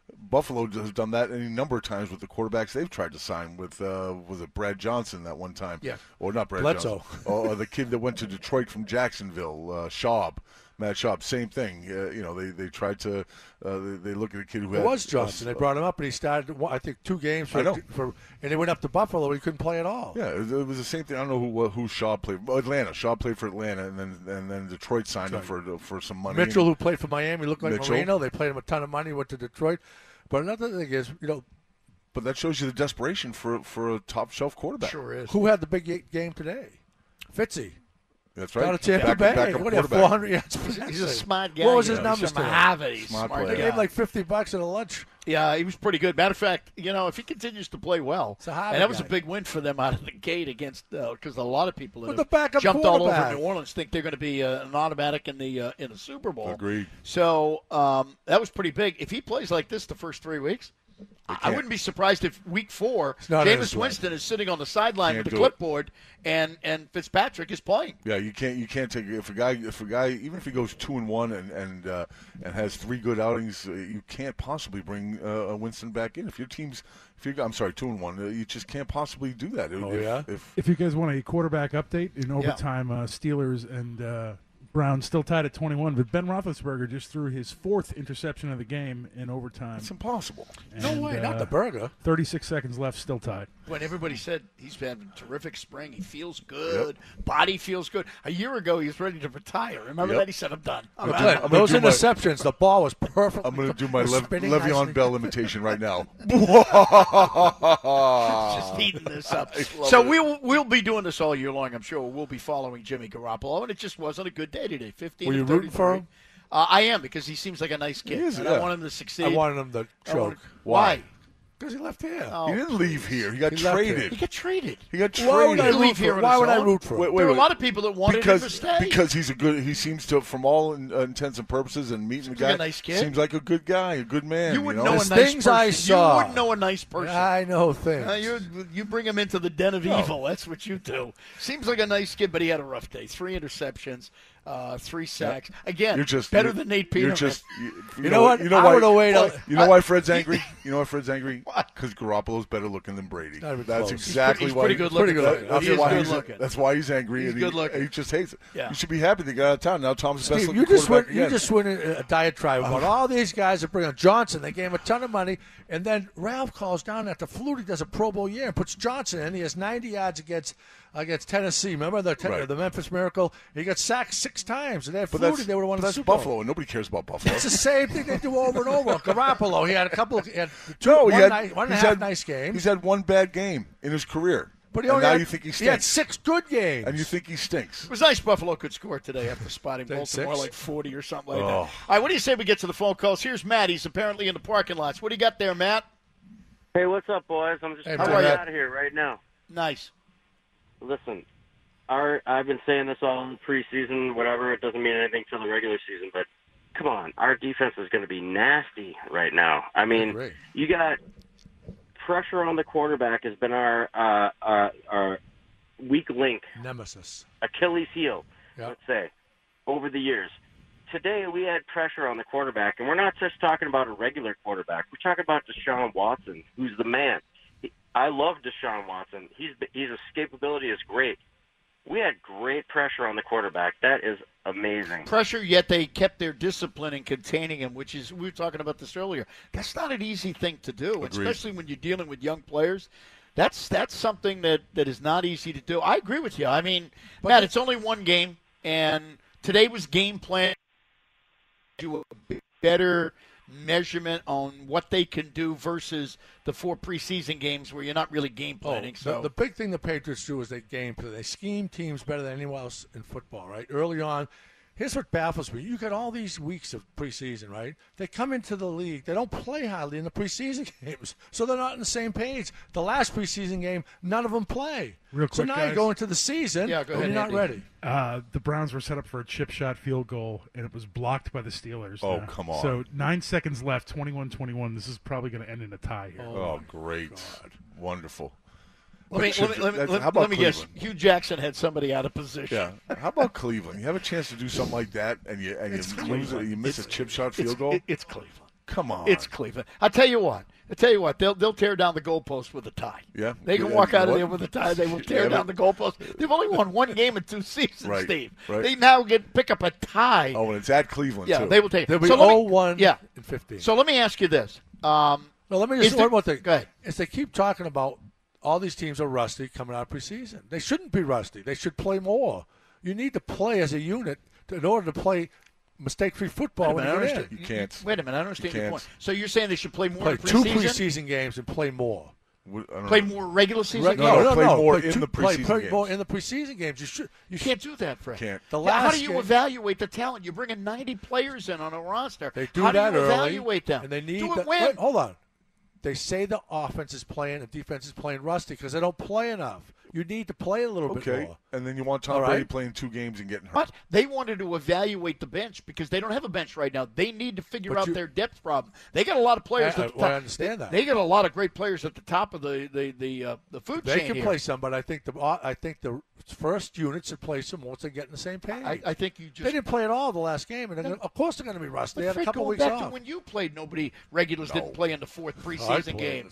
Buffalo has done that any number of times with the quarterbacks they've tried to sign with, was it Brad Johnson that one time? Yeah. Or not Brad Bledsoe. Johnson. Or the kid that went to Detroit from Jacksonville, Schaub. Matt Schaub, same thing. They tried to they look at a kid who It was Johnson. They brought him up, and he started, I think, 2 games. And they went up to Buffalo. He couldn't play at all. Yeah, it was the same thing. I don't know who Schaub played. Atlanta. Schaub played for Atlanta, and then Detroit signed him for some money. Mitchell, who played for Miami, looked like Marino. They played him a ton of money. Went to Detroit. But another thing is, But that shows you the desperation for a top shelf quarterback. Sure is. Who had the big game today? Fitzy. That's right. Down at Tampa Bay. Backup What, he had quarterback. 400 yards possession. He's a smart guy. What was his He's numbers from today? Harvard. He's Smart smart player. They guy. gave him like $50 at a lunch. Yeah, he was pretty good. Matter of fact, if he continues to play well, It's a Harvard and that was guy. a big win for them out of the gate against because a lot of people With that the have backup jumped all over quarterback. New Orleans think they're going to be an automatic in the Super Bowl. Agreed. So that was pretty big. If he plays like this the first 3 weeks, I wouldn't be surprised if week 4, not in his Jameis way. Winston is sitting on the sideline Can't with the do it. clipboard, and Fitzpatrick is playing. Yeah, you can't take if a guy even if he goes 2-1 and has 3 good outings, you can't possibly bring Winston back in. If your team's 2-1, you just can't possibly do that. If you guys want a quarterback update in overtime, Steelers and Browns still tied at 21, but Ben Roethlisberger just threw his 4th interception of the game in overtime. It's impossible. No way, not the burger. 36 seconds left, still tied. When everybody said he's having a terrific spring, he feels good, body feels good. A year ago, he was ready to retire. Remember that? He said, "I'm done." I'm Glenn, done. those interceptions, the ball was perfect. I'm going to do my spinning Le'Veon nicely. Bell imitation right now. Just heating this up. So we'll be doing this all year long. I'm sure we'll be following Jimmy Garoppolo, and it just wasn't a good day today. 15. Were you to rooting for him? I am, because he seems like a nice kid. He is, and yeah. I want him to succeed. I wanted him to choke. Why? Because he left here. He didn't leave here. He got He left traded. He got traded. He got Why would traded. I root leave for here him? on Why his would I own? root for him? There were a lot of people that wanted him to stay. Because he's a good. He seems to, from all intents and purposes, and meeting the guy, like a nice kid. seems like a good guy, a good man. You wouldn't know a The nice things person. I saw. You wouldn't know a nice person. I know things. You bring him into the den of evil. That's what you do. Seems like a nice kid, but he had a rough day. 3 interceptions, 3 sacks. Again, You're just better than Nate Peterman. You know what? You know I why? would've waited. You know why Fred's angry? You know why Fred's angry? Because Garoppolo's better looking than Brady. Not even That's close. exactly He's why. pretty good looking. That's He is why good he's. looking. That's why he's angry. He's and good looking. He just hates it. Yeah. You should be happy they got out of town. Now Tom's the best Steve, looking you just went. quarterback You again. just went in a diatribe about all these guys that bring on Johnson. They gave him a ton of money, and then Ralph calls down after Flutie does a Pro Bowl year and puts Johnson in. He has 90 yards against Tennessee. Remember the Memphis Miracle? He got sacked 6 times, and they had Flutie. They would have won the That's Super Bowl. Buffalo, and nobody cares about Buffalo. It's the same thing they do over and over. Garoppolo, he had a couple. He had one and a half nice games. He's had one bad game in his career. But he and only now had, you think he he had stinks. 6 good games. And you think he stinks. It was nice Buffalo could score today after spotting They had Baltimore 6? like 40 or something like that. All right, what do you say we get to the phone calls? Here's Matt. He's apparently in the parking lots. What do you got there, Matt? Hey, what's up, boys? I'm just Hey, coming Matt. out of here right now. Nice. Listen, I've been saying this all in preseason, whatever. It doesn't mean anything till the regular season, but come on. Our defense is going to be nasty right now. I mean, Great. you got pressure on the quarterback has been our weak link, Nemesis. Achilles heel, Yep. let's say, over the years. Today we had pressure on the quarterback, and we're not just talking about a regular quarterback. We're talking about Deshaun Watson, who's the man. I love Deshaun Watson. His escapability is great. We had great pressure on the quarterback. That is amazing. Pressure, yet they kept their discipline in containing him, which is, we were talking about this earlier. That's not an easy thing to do, especially when you're dealing with young players. That's something that is not easy to do. I agree with you. I mean, Matt, it's only one game, and today was game plan. Do a better measurement on what they can do versus the 4 preseason games where you're not really game planning. The big thing the Patriots do is they game plan. They scheme teams better than anyone else in football, right? Early on, here's what baffles me. You got all these weeks of preseason, right? They come into the league. They don't play hardly in the preseason games, so they're not on the same page. The last preseason game, none of them play. Real quick, so now guys. you go into the season, Yeah, go and ahead, you're not Andy. ready. The Browns were set up for a chip shot field goal, and it was blocked by the Steelers. Oh, come on. So 9 seconds left, 21-21. This is probably going to end in a tie here. Oh, great. Wonderful. Let me How about guess. Cleveland? Hugh Jackson had somebody out of position. Yeah. How about Cleveland? You have a chance to do something like that, and you lose it. You miss a chip shot field goal. It's Cleveland. Come on. It's Cleveland. I'll tell you what. They'll tear down the goalpost with a tie. Yeah. They can walk out of there with a tie. They will tear down the goalpost. They've only won one game in 2 seasons, Steve. Right. They now pick up a tie. Oh, and it's at Cleveland, yeah, too. they will take it. They'll be 0-1 in 15. So let me ask you this. No, let me just one more thing. Go ahead. Is they keep talking about all these teams are rusty coming out of preseason. They shouldn't be rusty. They should play more. You need to play as a unit in order to play mistake-free football when you get in. You can't. Wait a minute. I don't understand your point. So you're saying they should play more Play in two preseason? preseason games and play more. Play more regular season games? No, play more play in the preseason games. more in the preseason games. You can't do that, Fred. Can't. How do you evaluate the talent? You're bringing 90 players in on a roster. They do How that do you early, evaluate them? and they need do it the, when? wait, hold on. They say the offense is playing and defense is playing rusty because they don't play enough. You need to play a little bit more. And then you want Tom Brady playing 2 games and getting hurt. But they wanted to evaluate the bench because they don't have a bench right now. They need to figure out their depth problem. They got a lot of players at the top. I understand that. They got a lot of great players at the top of the food chain. They can here. play some, but I think the first unit should play some once they get in the same page. I think you just they didn't play at all the last game, and of course they're going to be rusty. They had a couple going weeks back off. to when you played, regulars didn't play in the 4th preseason game.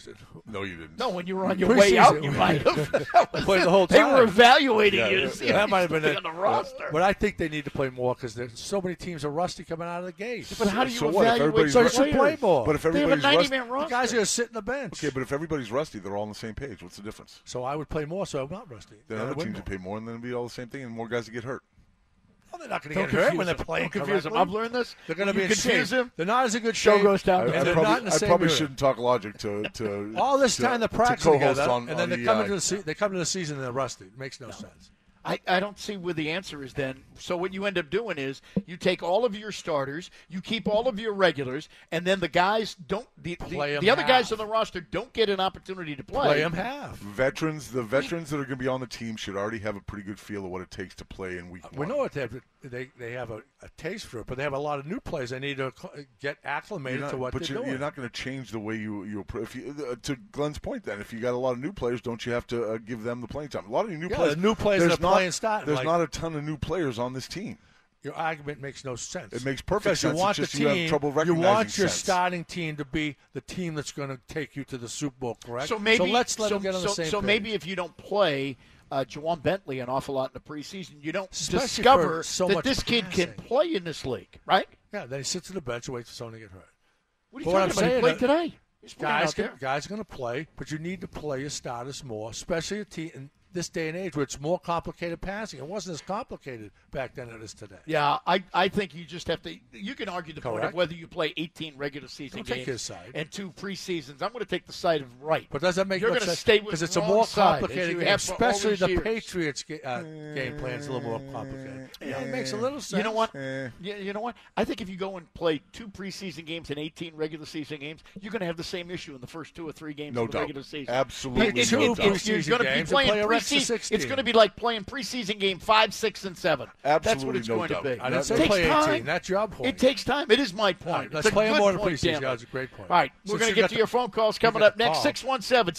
No, you didn't. No, when you were on your way out, you might have. Played the whole They time. were evaluating you to see that how might have you been stay on the roster. But I think they need to play more because there's so many teams are rusty coming out of the gate. But how do you So what, if evaluate everybody's So you players? should play more. But if They have a everybody's rusty, 90-man The roster. guys are going to sit in the bench. okay, but if everybody's rusty, they're all on the same page. What's the difference? So I would play more, so I'm not rusty. Then I'd other win teams more. would pay more, and then it'd be all the same thing, and more guys would get hurt. Well, they're not going to Don't get hurt confuse when they're them. playing Don't confuse them. correctly. I've learned this. They're going to You be in shape. confuse them. They're not as a good Show shape. goes down. And I they're not in the same probably unit. shouldn't talk logic to All this time they're practicing co-host together, on, and then on they come EI. into they come to the season and they're rusty. It makes no sense. I don't see where the answer is then. So what you end up doing is you take all of your starters, you keep all of your regulars, and then the guys don't the other guys on the roster don't get an opportunity to play. Play them half. The veterans that are going to be on the team should already have a pretty good feel of what it takes to play in week 1. We know what they have a taste for it, but they have a lot of new players. They need to get acclimated to what they're doing. You're not going to change the way you if you to Glenn's point. Then, if you got a lot of new players, don't you have to give them the playing time? A lot of new players. The new players there's that are playing starting. There's not a ton of new players on this team. Your argument makes no sense. It makes perfect because sense. You want it's just the team, you have trouble you recognizing want your sense. starting team to be the team that's going to take you to the Super Bowl, correct? So maybe let's let them get on the same So page. maybe if you don't play Juwan Bentley an awful lot in the preseason, you don't Especially discover for so that much this kid can passing. play in this league, right? Yeah, then he sits on the bench and waits for someone to get hurt. What are you But talking about? He played today. He's playing out there. Guys are going to play, but you need to play your starters more, especially a team in this day and age where it's more complicated passing. It wasn't as complicated back then as it is today. Yeah, I think you just have to – you can argue the point of Correct. whether you play 18 regular season Don't take games his side. and 2 preseasons. I'm going to take the side of right. But does that make You're no gonna sense? stay with Because it's a wrong more side, as complicated you game, have for all especially these the years. Patriots game plan is a little more complicated. Yeah, it makes a little sense. You know what? You know what? I think if you go and play 2 preseason games and 18 regular season games, you're going to have the same issue in the first 2 or 3 games No of the doubt. regular season. Absolutely. It's no going doubt. to be playing play a rest of preseason. 16. It's going to be like playing preseason game 5, 6, and 7. That's what Absolutely it's no going doubt. to be. I didn't It say takes play 18. time. That's your point. It takes time. It is my point. All right, let's It's a play them good more in the point, preseason. Dan. That's a great point. All right, we're Since going you to get got to the- your phone calls coming got up the next. call.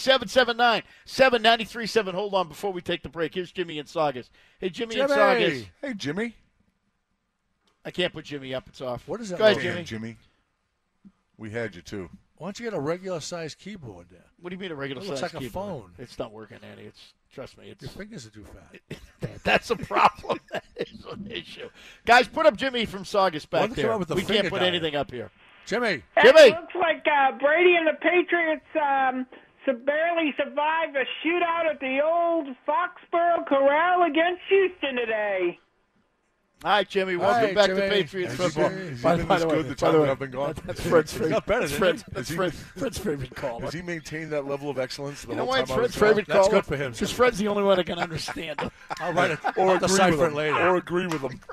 617-779-7937. Hold on before we take the break. Here's Jimmy in Saugus. Hey, Jimmy in Saugus. Hey, Jimmy. I can't put Jimmy up. It's off. What is that Go ahead, look? Jimmy. Damn, Jimmy. We had you, too. Why don't you get a regular-sized keyboard there? What do you mean a regular It looks size like a keyboard? phone. It's not working, Andy. Trust me. Your fingers are too fat. That's a problem. That is an issue. Guys, put up Jimmy from Saugus Why back don't you there. come up with the We can't finger put dial? anything up here. Jimmy. Jimmy. It looks like Brady and the Patriots barely survived a shootout at the old Foxborough Corral against Houston today. All right, Jimmy. Welcome Hey, back Jimmy. to Patriots football. Has he been this good the time that I've been gone? That's Fred's favorite. Not better, That's didn't Fred's favorite call. Has he maintained that level of excellence the You know whole why time it's I was Fred's gone? favorite That's caller? good for him. Because Fred's the only one that can understand him. I'll write it. Or I'll agree decipher with it him. later. Or agree with him.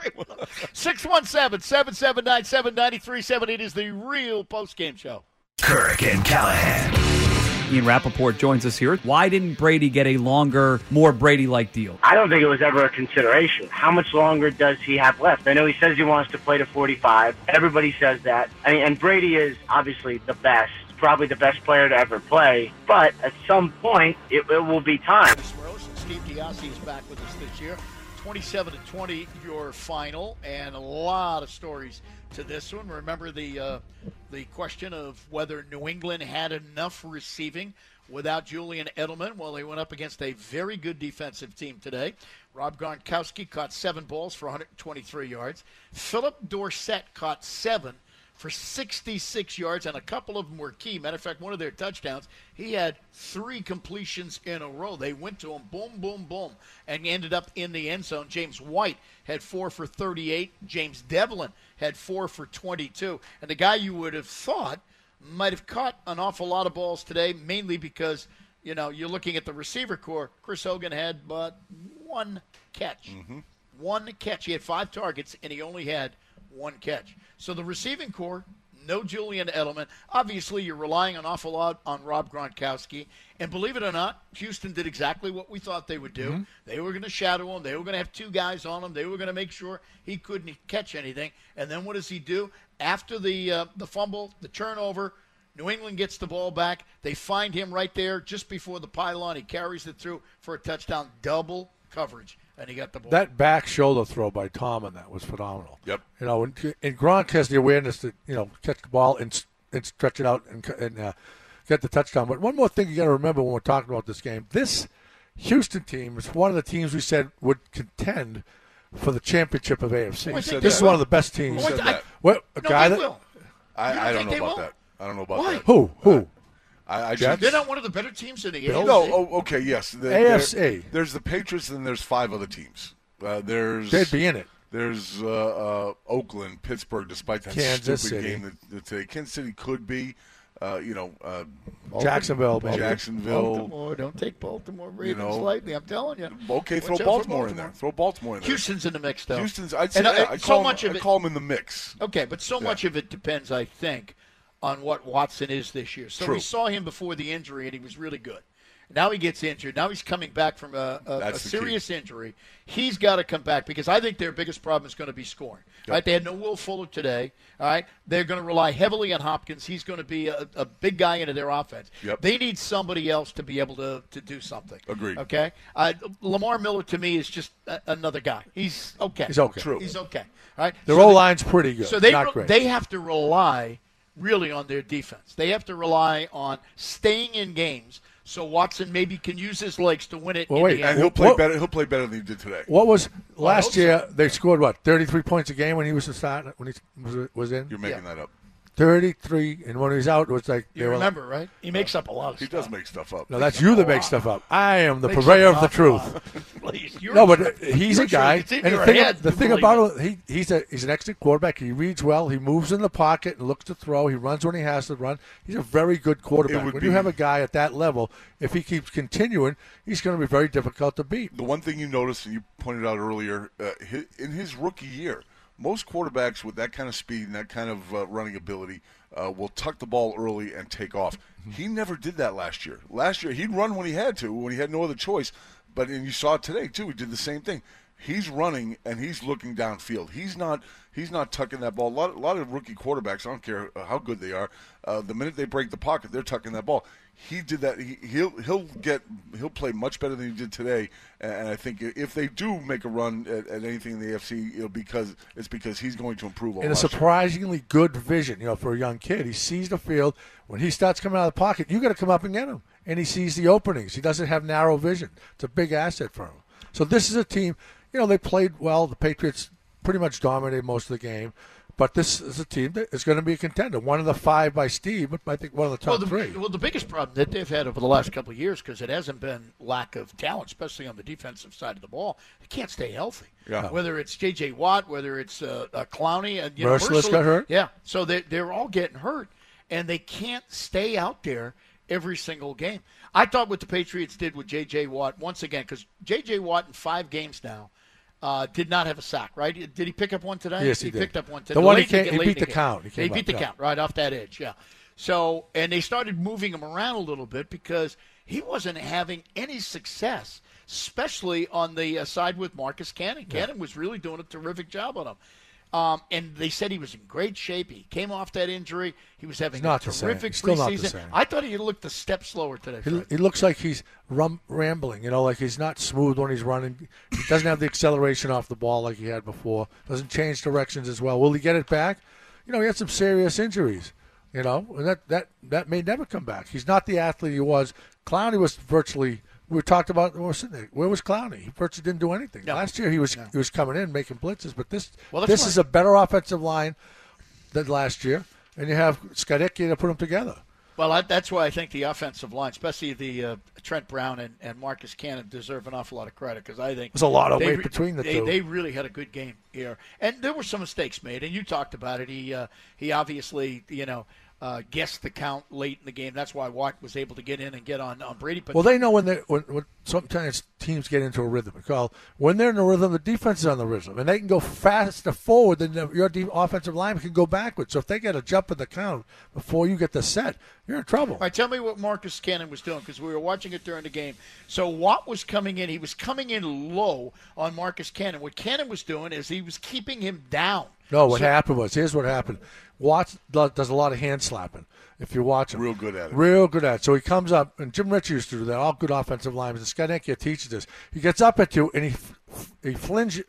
617-779-7937. It is the real post-game show. Kirk and Callahan. Ian Rappaport joins us here. Why didn't Brady get a longer, more Brady-like deal? I don't think it was ever a consideration. How much longer does he have left? I know he says he wants to play to 45. Everybody says that. I mean, and Brady is obviously the best, probably the best player to ever play. But at some point, it will be time. Steve Diassi is back with us this year. 27-20 your final, and a lot of stories to this one. Remember the the question of whether New England had enough receiving without Julian Edelman. Well, they went up against a very good defensive team today. Rob Gronkowski caught 7 balls for 123 yards. Philip Dorsett caught 7 for 66 yards, and a couple of them were key. Matter of fact, one of their touchdowns, he had 3 completions in a row. They went to him, boom, boom, boom, and ended up in the end zone. James White had 4 for 38. James Devlin had 4 for 22. And the guy you would have thought might have caught an awful lot of balls today, mainly because, you know, you're looking at the receiver core. Chris Hogan had but 1 catch. 1 catch. He had 5 targets, and he only had 1 catch. So the receiving core, no Julian Edelman. Obviously, you're relying an awful lot on Rob Gronkowski. And believe it or not, Houston did exactly what we thought they would do. They were going to shadow him. They were going to have 2 guys on him. They were going to make sure he couldn't catch anything. And then what does he do? After the fumble, the turnover, New England gets the ball back. They find him right there just before the pylon. He carries it through for a touchdown. Double coverage. And he got the ball. That back shoulder throw by Tom and that was phenomenal. Yep. You know, and Gronk has the awareness to, you know, catch the ball and stretch it out and get the touchdown. But one more thing you got to remember when we're talking about this game: this Houston team is one of the teams we said would contend for the championship of AFC. This is one of the best teams. Who said that? What a No, guy they that will. I don't know they about will? that. I don't know about Why? that. Who? I Jets? They're not one of the better teams in the AFC. No, okay, yes. AFC. There's the Patriots, and there's 5 other teams. They'd be in it. There's Oakland, Pittsburgh, despite that Kansas stupid City. game that today. Kansas City could be, Jacksonville. Baltimore. Don't take Baltimore Ravens lightly. I'm telling you. Okay, Watch throw out for Baltimore in there. Throw Baltimore in there. Houston's in the mix, though. I'd say I call them in the mix. Okay, but so much of it depends, I think, on what Watson is this year. So True. we saw him before the injury, and he was really good. Now he gets injured. Now he's coming back from a serious injury. He's got to come back because I think their biggest problem is going to be scoring. Yep. Right? They had no Will Fuller today. All right? They're going to rely heavily on Hopkins. He's going to be a big guy into their offense. Yep. They need somebody else to be able to do something. Agreed. Okay? Lamar Miller, to me, is just another guy. He's okay. He's okay. True. He's okay. All right? Their O-line's pretty good. So Not great. they have to rely really on their defense. They have to rely on staying in games so Watson maybe can use his legs to win it. Well, wait, in the And end. he'll play better. He'll play better than he did today. What was last hope so. year? They scored 33 points a game when he was the start when he was in. You're making that up. 33, and when he was out, it was like You remember, right? He makes up a lot of He stuff. does make stuff up. No, that's you that makes stuff up. I am the Makes purveyor up of the an truth. awful lot. Please, you're No, but true. he's You're a guy. true. It's in And your the head thing to believe about it. him, he's an excellent quarterback. He reads well. He moves in the pocket and looks to throw. He runs when he has to run. He's a very good quarterback. When you have a guy at that level, if he keeps continuing, he's going to be very difficult to beat. The one thing you noticed, and you pointed out earlier, in his rookie year, most quarterbacks with that kind of speed and that kind of running ability will tuck the ball early and take off. He never did that last year. Last year, he'd run when he had to, when he had no other choice. And you saw it today, too. He did the same thing. He's running, and he's looking downfield. He's not tucking that ball. A lot of rookie quarterbacks, I don't care how good they are, the minute they break the pocket, they're tucking that ball. He did that. He'll play much better than he did today. And I think if they do make a run at anything in the AFC, it's because he's going to improve. And a surprisingly good vision, for a young kid. He sees the field. When he starts coming out of the pocket, you got to come up and get him. And he sees the openings. He doesn't have narrow vision. It's a big asset for him. So this is a team. They played well. The Patriots pretty much dominated most of the game. But this is a team that is going to be a contender. One of the 5 by Steve, but I think one of the top 3. Well, the biggest problem that they've had over the last couple of years, because it hasn't been lack of talent, especially on the defensive side of the ball, they can't stay healthy. Yeah. Whether it's J.J. Watt, whether it's Clowney. Merciless got hurt. Yeah, so they're all getting hurt, and they can't stay out there every single game. I thought what the Patriots did with J.J. Watt, once again, because J.J. Watt in 5 games now, did not have a sack, right? Did he pick up one today? Yes, he did. Picked up one today. The one he the beat the count. He beat the count right off that edge, yeah. So, and they started moving him around a little bit because he wasn't having any success, especially on the side with Marcus Cannon. Cannon was really doing a terrific job on him. And they said he was in great shape. He came off that injury. He was having a terrific preseason. I thought he looked a step slower today. He looks like he's rambling, like he's not smooth when he's running. He doesn't have the acceleration off the ball like he had before. Doesn't change directions as well. Will he get it back? He had some serious injuries. You know, and that may never come back. He's not the athlete he was. Clowney was virtually. We talked about where was Clowney? He virtually didn't do anything. No. Last year he was coming in making blitzes, but this that's is a better offensive line than last year, and you have Skarnecchia to put them together. Well, that's why I think the offensive line, especially the Trent Brown and Marcus Cannon, deserve an awful lot of credit because I think there's a lot of weight between the two. They really had a good game here, and there were some mistakes made, and you talked about it. He obviously guessed the count late in the game. That's why Watt was able to get in and get on Brady. But well, they know when sometimes teams get into a rhythm. Because when they're in a rhythm, the defense is on the rhythm, and they can go faster forward than your offensive lineman can go backwards. So if they get a jump in the count before you get the set, you're in trouble. All right, tell me what Marcus Cannon was doing because we were watching it during the game. So Watt was coming in. He was coming in low on Marcus Cannon. What Cannon was doing is he was keeping him down. No, what happened was, here's what happened. Watts does a lot of hand slapping. If you watch him, real good at it. So he comes up, and Jim Ritchie used to do that. All good offensive linemen. Skarnecchia teaches this. He gets up at you, and he flinches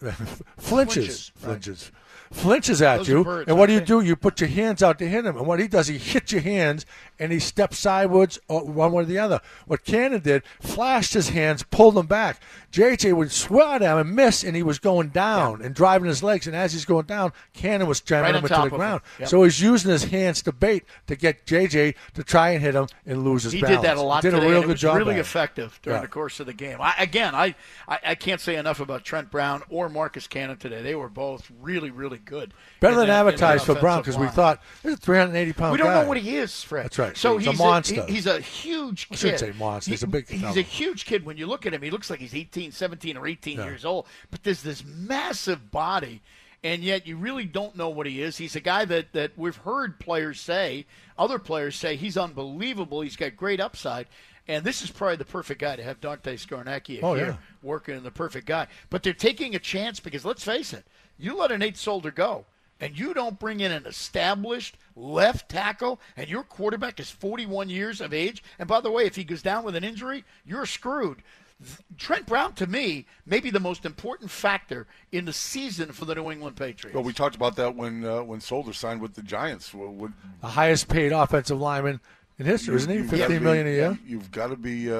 at Those you. are birds, and what aren't do? You put your hands out to hit him. And what he does, he hits your hands, and he steps sideways one way or the other. What Cannon did, flashed his hands, pulled them back. J.J. would swat at him and miss, and he was going down and driving his legs. And as he's going down, Cannon was jamming him into the ground. Yep. So he's using his hands to bait to get J.J. to try and hit him and lose his balance. He did that a lot Did today, a real and good job. Really effective during the course of the game. I can't say enough about Trent Brown or Marcus Cannon today. They were both really, really good. Better than advertised for Brown because we thought he's a 380-pound guy. We don't know what he is, Fred. That's right. So he's a monster. He's a huge kid. I shouldn't say monster. He's a big He's fellow. a huge kid. When you look at him, he looks like he's 17 or 18 years old. But there's this massive body, and yet you really don't know what he is. He's a guy that we've heard other players say, he's unbelievable. He's got great upside. And this is probably the perfect guy to have Dante Skarnecchia here working in the perfect guy. But they're taking a chance because, let's face it, you let a Nate Solder go, and you don't bring in an established left tackle, and your quarterback is 41 years of age. And by the way, if he goes down with an injury, you're screwed. Trent Brown, to me, may be the most important factor in the season for the New England Patriots. Well, we talked about that when Solder signed with the Giants. The highest paid offensive lineman in history, isn't he? $15 million a year. You've got to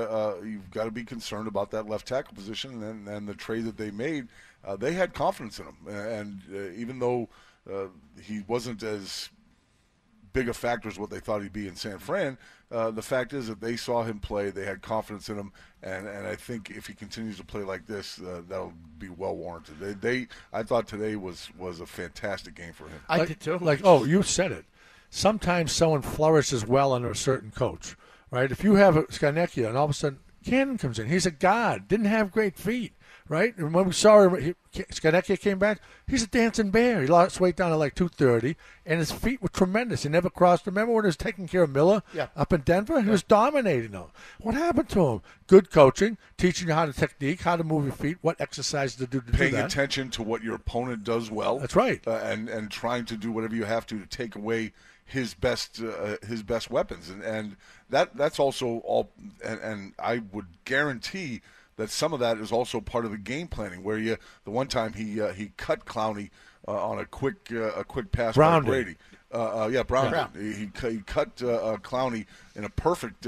be concerned about that left tackle position, and the trade that they made. They had confidence in him, and even though he wasn't as big a factor as what they thought he'd be in San Fran, the fact is that they saw him play, they had confidence in him, and I think if he continues to play like this, that'll be well warranted. I thought today was a fantastic game for him. I did too. You said it. Sometimes someone flourishes well under a certain coach, right? If you have a Skarnecchia and all of a sudden Cannon comes in, he's a god, didn't have great feet, right? And when we saw him, Skarnecchia came back, he's a dancing bear. He lost weight down to like 230, and his feet were tremendous. He never crossed. Remember when he was taking care of Miller up in Denver? He was dominating them. What happened to him? Good coaching, teaching you how to technique, how to move your feet, what exercises to do to Paying do that. attention to what your opponent does well. That's right. And trying to do whatever you have to take away his best weapons, and that's also all. And I would guarantee that some of that is also part of the game planning. Where the one time he cut Clowney on a quick pass by Brady. Brown. He cut Clowney in a perfect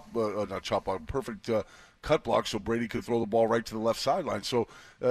perfect cut block, so Brady could throw the ball right to the left sideline. So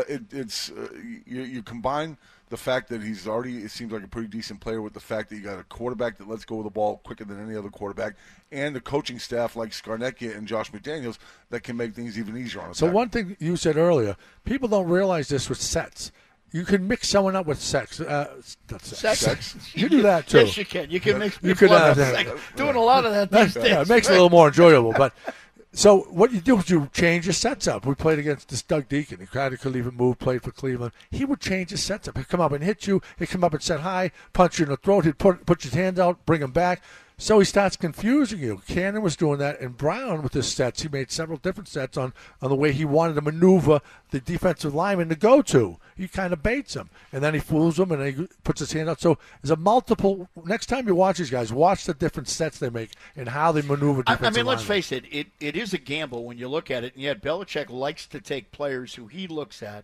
you combine the fact that it seems like a pretty decent player with the fact that you got a quarterback that lets go of the ball quicker than any other quarterback, and the coaching staff like Skarnecchia and Josh McDaniels that can make things even easier on us. So one thing you said earlier, people don't realize this with sets. You can mix someone up with sex. Sex. You do that too. Yes, you can. You can mix. You could doing a lot of that these days. Yeah, it makes it a little more enjoyable, but. So what you do is you change your sets up. We played against this Doug Deacon. He could even move, played for Cleveland. He would change his sets up. He'd come up and hit you. He'd come up and set high, punch you in the throat. He'd put his hand out, bring him back. So he starts confusing you. Cannon was doing that, and Brown with his sets, he made several different sets on the way he wanted to maneuver the defensive lineman to go to. He kind of baits him, and then he fools him, and then he puts his hand out. So there's a multiple. Next time you watch these guys, watch the different sets they make and how they maneuver defensive linemen. Let's face it, it is a gamble when you look at it, and yet Belichick likes to take players who he looks at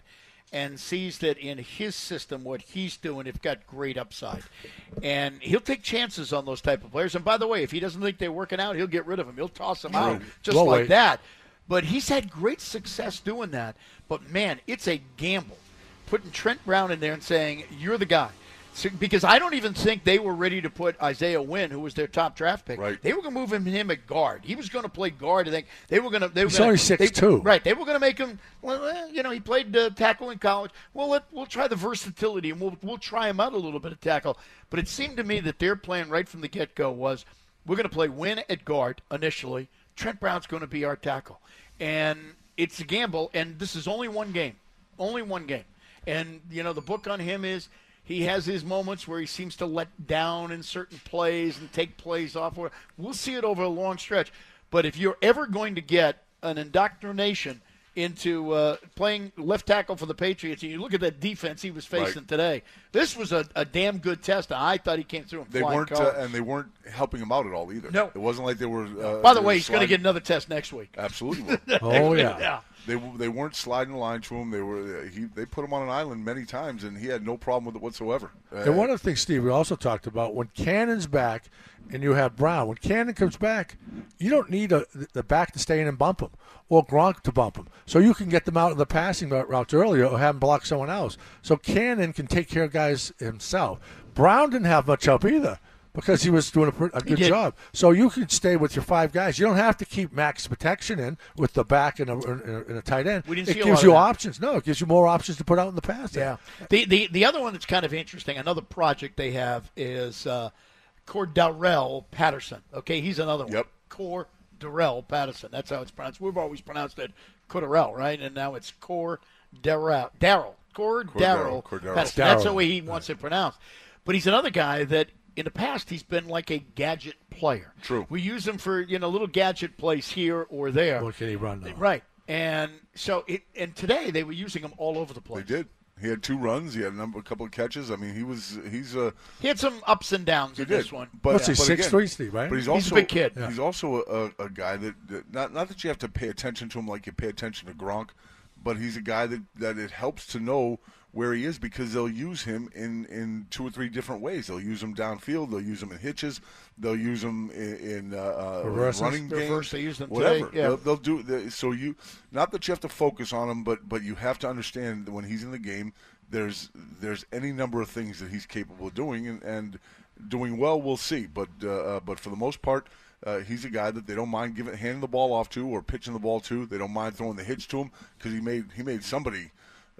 and sees that in his system what he's doing, it's got great upside. And he'll take chances on those type of players. And by the way, if he doesn't think they're working out, he'll get rid of them. He'll toss them out just like that. But he's had great success doing that. But, man, it's a gamble putting Trent Brown in there and saying, you're the guy. So, because I don't even think they were ready to put Isaiah Wynn, who was their top draft pick. Right. They were going to move him at guard. He was going to play guard. I think they were going to. He's only 6'2". Right. They were going to make him. Well, he played tackle in college. Well, we'll try the versatility and we'll try him out a little bit of tackle. But it seemed to me that their plan right from the get-go was we're going to play Wynn at guard initially. Trent Brown's going to be our tackle, and it's a gamble. And this is only one game. Only one game. And the book on him is. He has his moments where he seems to let down in certain plays and take plays off. We'll see it over a long stretch. But if you're ever going to get an indoctrination into playing left tackle for the Patriots, and you look at that defense he was facing today, this was a damn good test. I thought he came through and they weren't helping him out at all either. No. It wasn't like they were. By the way, he's going to get another test next week. Absolutely. Oh, yeah. They weren't sliding the line to him. They put him on an island many times, and he had no problem with it whatsoever. And one of the things, Steve, we also talked about, when Cannon's back and you have Brown, when Cannon comes back, you don't need the back to stay in and bump him or Gronk to bump him. So you can get them out of the passing routes earlier or have him block someone else. So Cannon can take care of guys himself. Brown didn't have much help either, because he was doing a good job. So you can stay with your 5 guys. You don't have to keep max protection in with the back and a tight end. It gives you options. No, it gives you more options to put out in the pass. Yeah. The other one that's kind of interesting, another project they have is Cordarrelle Patterson. Okay, he's another one. Yep. Cordarrelle Patterson. That's how it's pronounced. We've always pronounced it Cordarrelle, right? And now it's Cordarrelle. Cordarrelle Patterson. That's the way he wants it pronounced. But he's another guy that in the past he's been like a gadget player. True. We use him for little gadget plays here or there. What can he run now? Right. And so and today they were using him all over the place. They did. He had 2 runs. He had a couple of catches. I mean, he had some ups and downs in this one. But what's he, 6'3", Steve, right? But he's a big kid. He's also a guy that not that you have to pay attention to him like you pay attention to Gronk, but he's a guy that it helps to know where he is, because they'll use him in 2 or 3 different ways. They'll use him downfield. They'll use him in hitches. They'll use him in running games. They use them whatever. Today. Yeah. They'll do so. Not that you have to focus on him, but you have to understand that when he's in the game, there's any number of things that he's capable of doing, and doing well. We'll see. But for the most part, he's a guy that they don't mind handing the ball off to or pitching the ball to. They don't mind throwing the hitch to him, because he made somebody.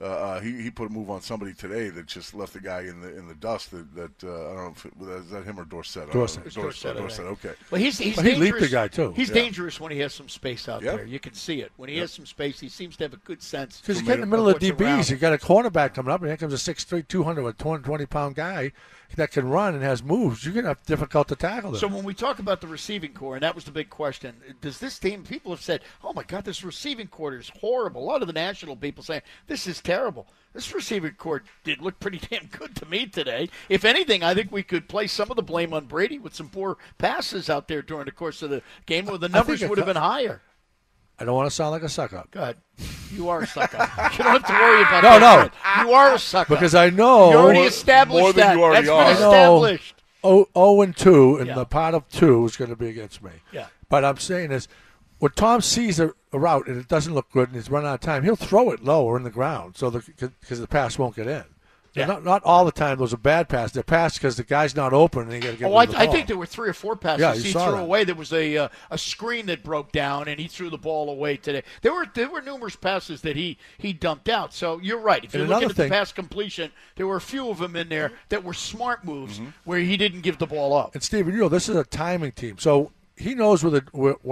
He put a move on somebody today that just left the guy in the dust. That I don't know if is that him or Dorsett. Dorsett. Okay. Well, he's he dangerous. leaped the guy too. He's dangerous when he has some space out there. You can see it when he has some space. He seems to have a good sense. Because you get in the middle of the DBs, you got a cornerback coming up, and here comes a 6'3", 200 with 220-pound guy that can run and has moves. You're going to have difficult to tackle them. So when we talk about the receiving core, and that was the big question, does this team? People have said, "Oh my God, this receiving core is horrible." A lot of the national people saying this is terrible. This receiving core did look pretty damn good to me today. If anything, I think we could place some of the blame on Brady with some poor passes out there during the course of the game, where the numbers would have been higher. I don't want to sound like a sucker. Go ahead. You are a sucker. You don't have to worry about that. No. You are a sucker. Because I know. You already established more than that. You already That's been are. established. 0-2, and the part of 2 is going to be against me. Yeah. But I'm saying is, when Tom sees a route and it doesn't look good and he's running out of time, he'll throw it low or in the ground because the pass won't get in. Yeah. Not all the time those are bad passes. They're passes because the guy's not open and you got to get rid of the ball. I think there were 3 or 4 passes he threw that. away. There was a screen that broke down and he threw the ball away today. There were numerous passes that he dumped out. So you're right. If you're looking at the pass completion, there were a few of them in there that were smart moves where he didn't give the ball up. And Steven, this is a timing team, so he knows when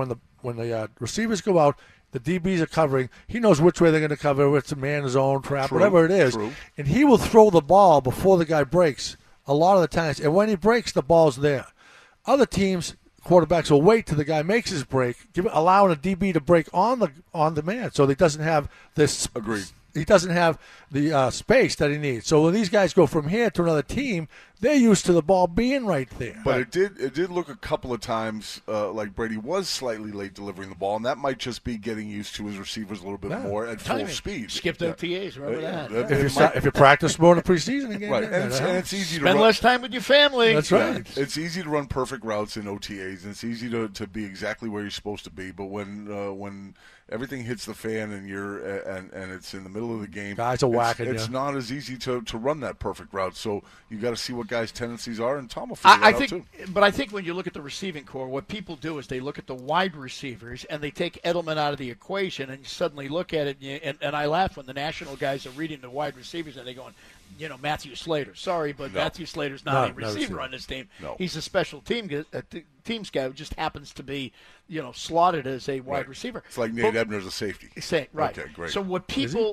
the receivers go out. The DBs are covering. He knows which way they're going to cover. It's a man zone, trap, whatever it is. True. And he will throw the ball before the guy breaks a lot of the times. And when he breaks, the ball's there. Other teams, quarterbacks will wait till the guy makes his break, allowing a DB to break on the man, so he doesn't have this. Agreed. He doesn't have the space that he needs. So when these guys go from here to another team, they're used to the ball being right there. But it did look a couple of times like Brady was slightly late delivering the ball, and that might just be getting used to his receivers a little bit more at full speed. Skipped OTAs, remember that? If you practice more in the preseason again, right? And it's easy to spend less time with your family. That's right. It's easy to run perfect routes in OTAs, and it's easy to be exactly where you're supposed to be. But when everything hits the fan and you're and it's in the middle of the game, guys are whacking you. It's not as easy to run that perfect route. So you got to see what guys' tendencies are, and Tom will figure that out too. But I think when you look at the receiving core, what people do is they look at the wide receivers and they take Edelman out of the equation, and you suddenly look at it, and I laugh when the national guys are reading the wide receivers and they're going, Matthew Slater. Sorry, but Matthew Slater's not a receiver on this team. No. He's a special teams guy who just happens to be, slotted as a wide receiver. It's like Nate Ebner's a safety. Right. Okay, great. So what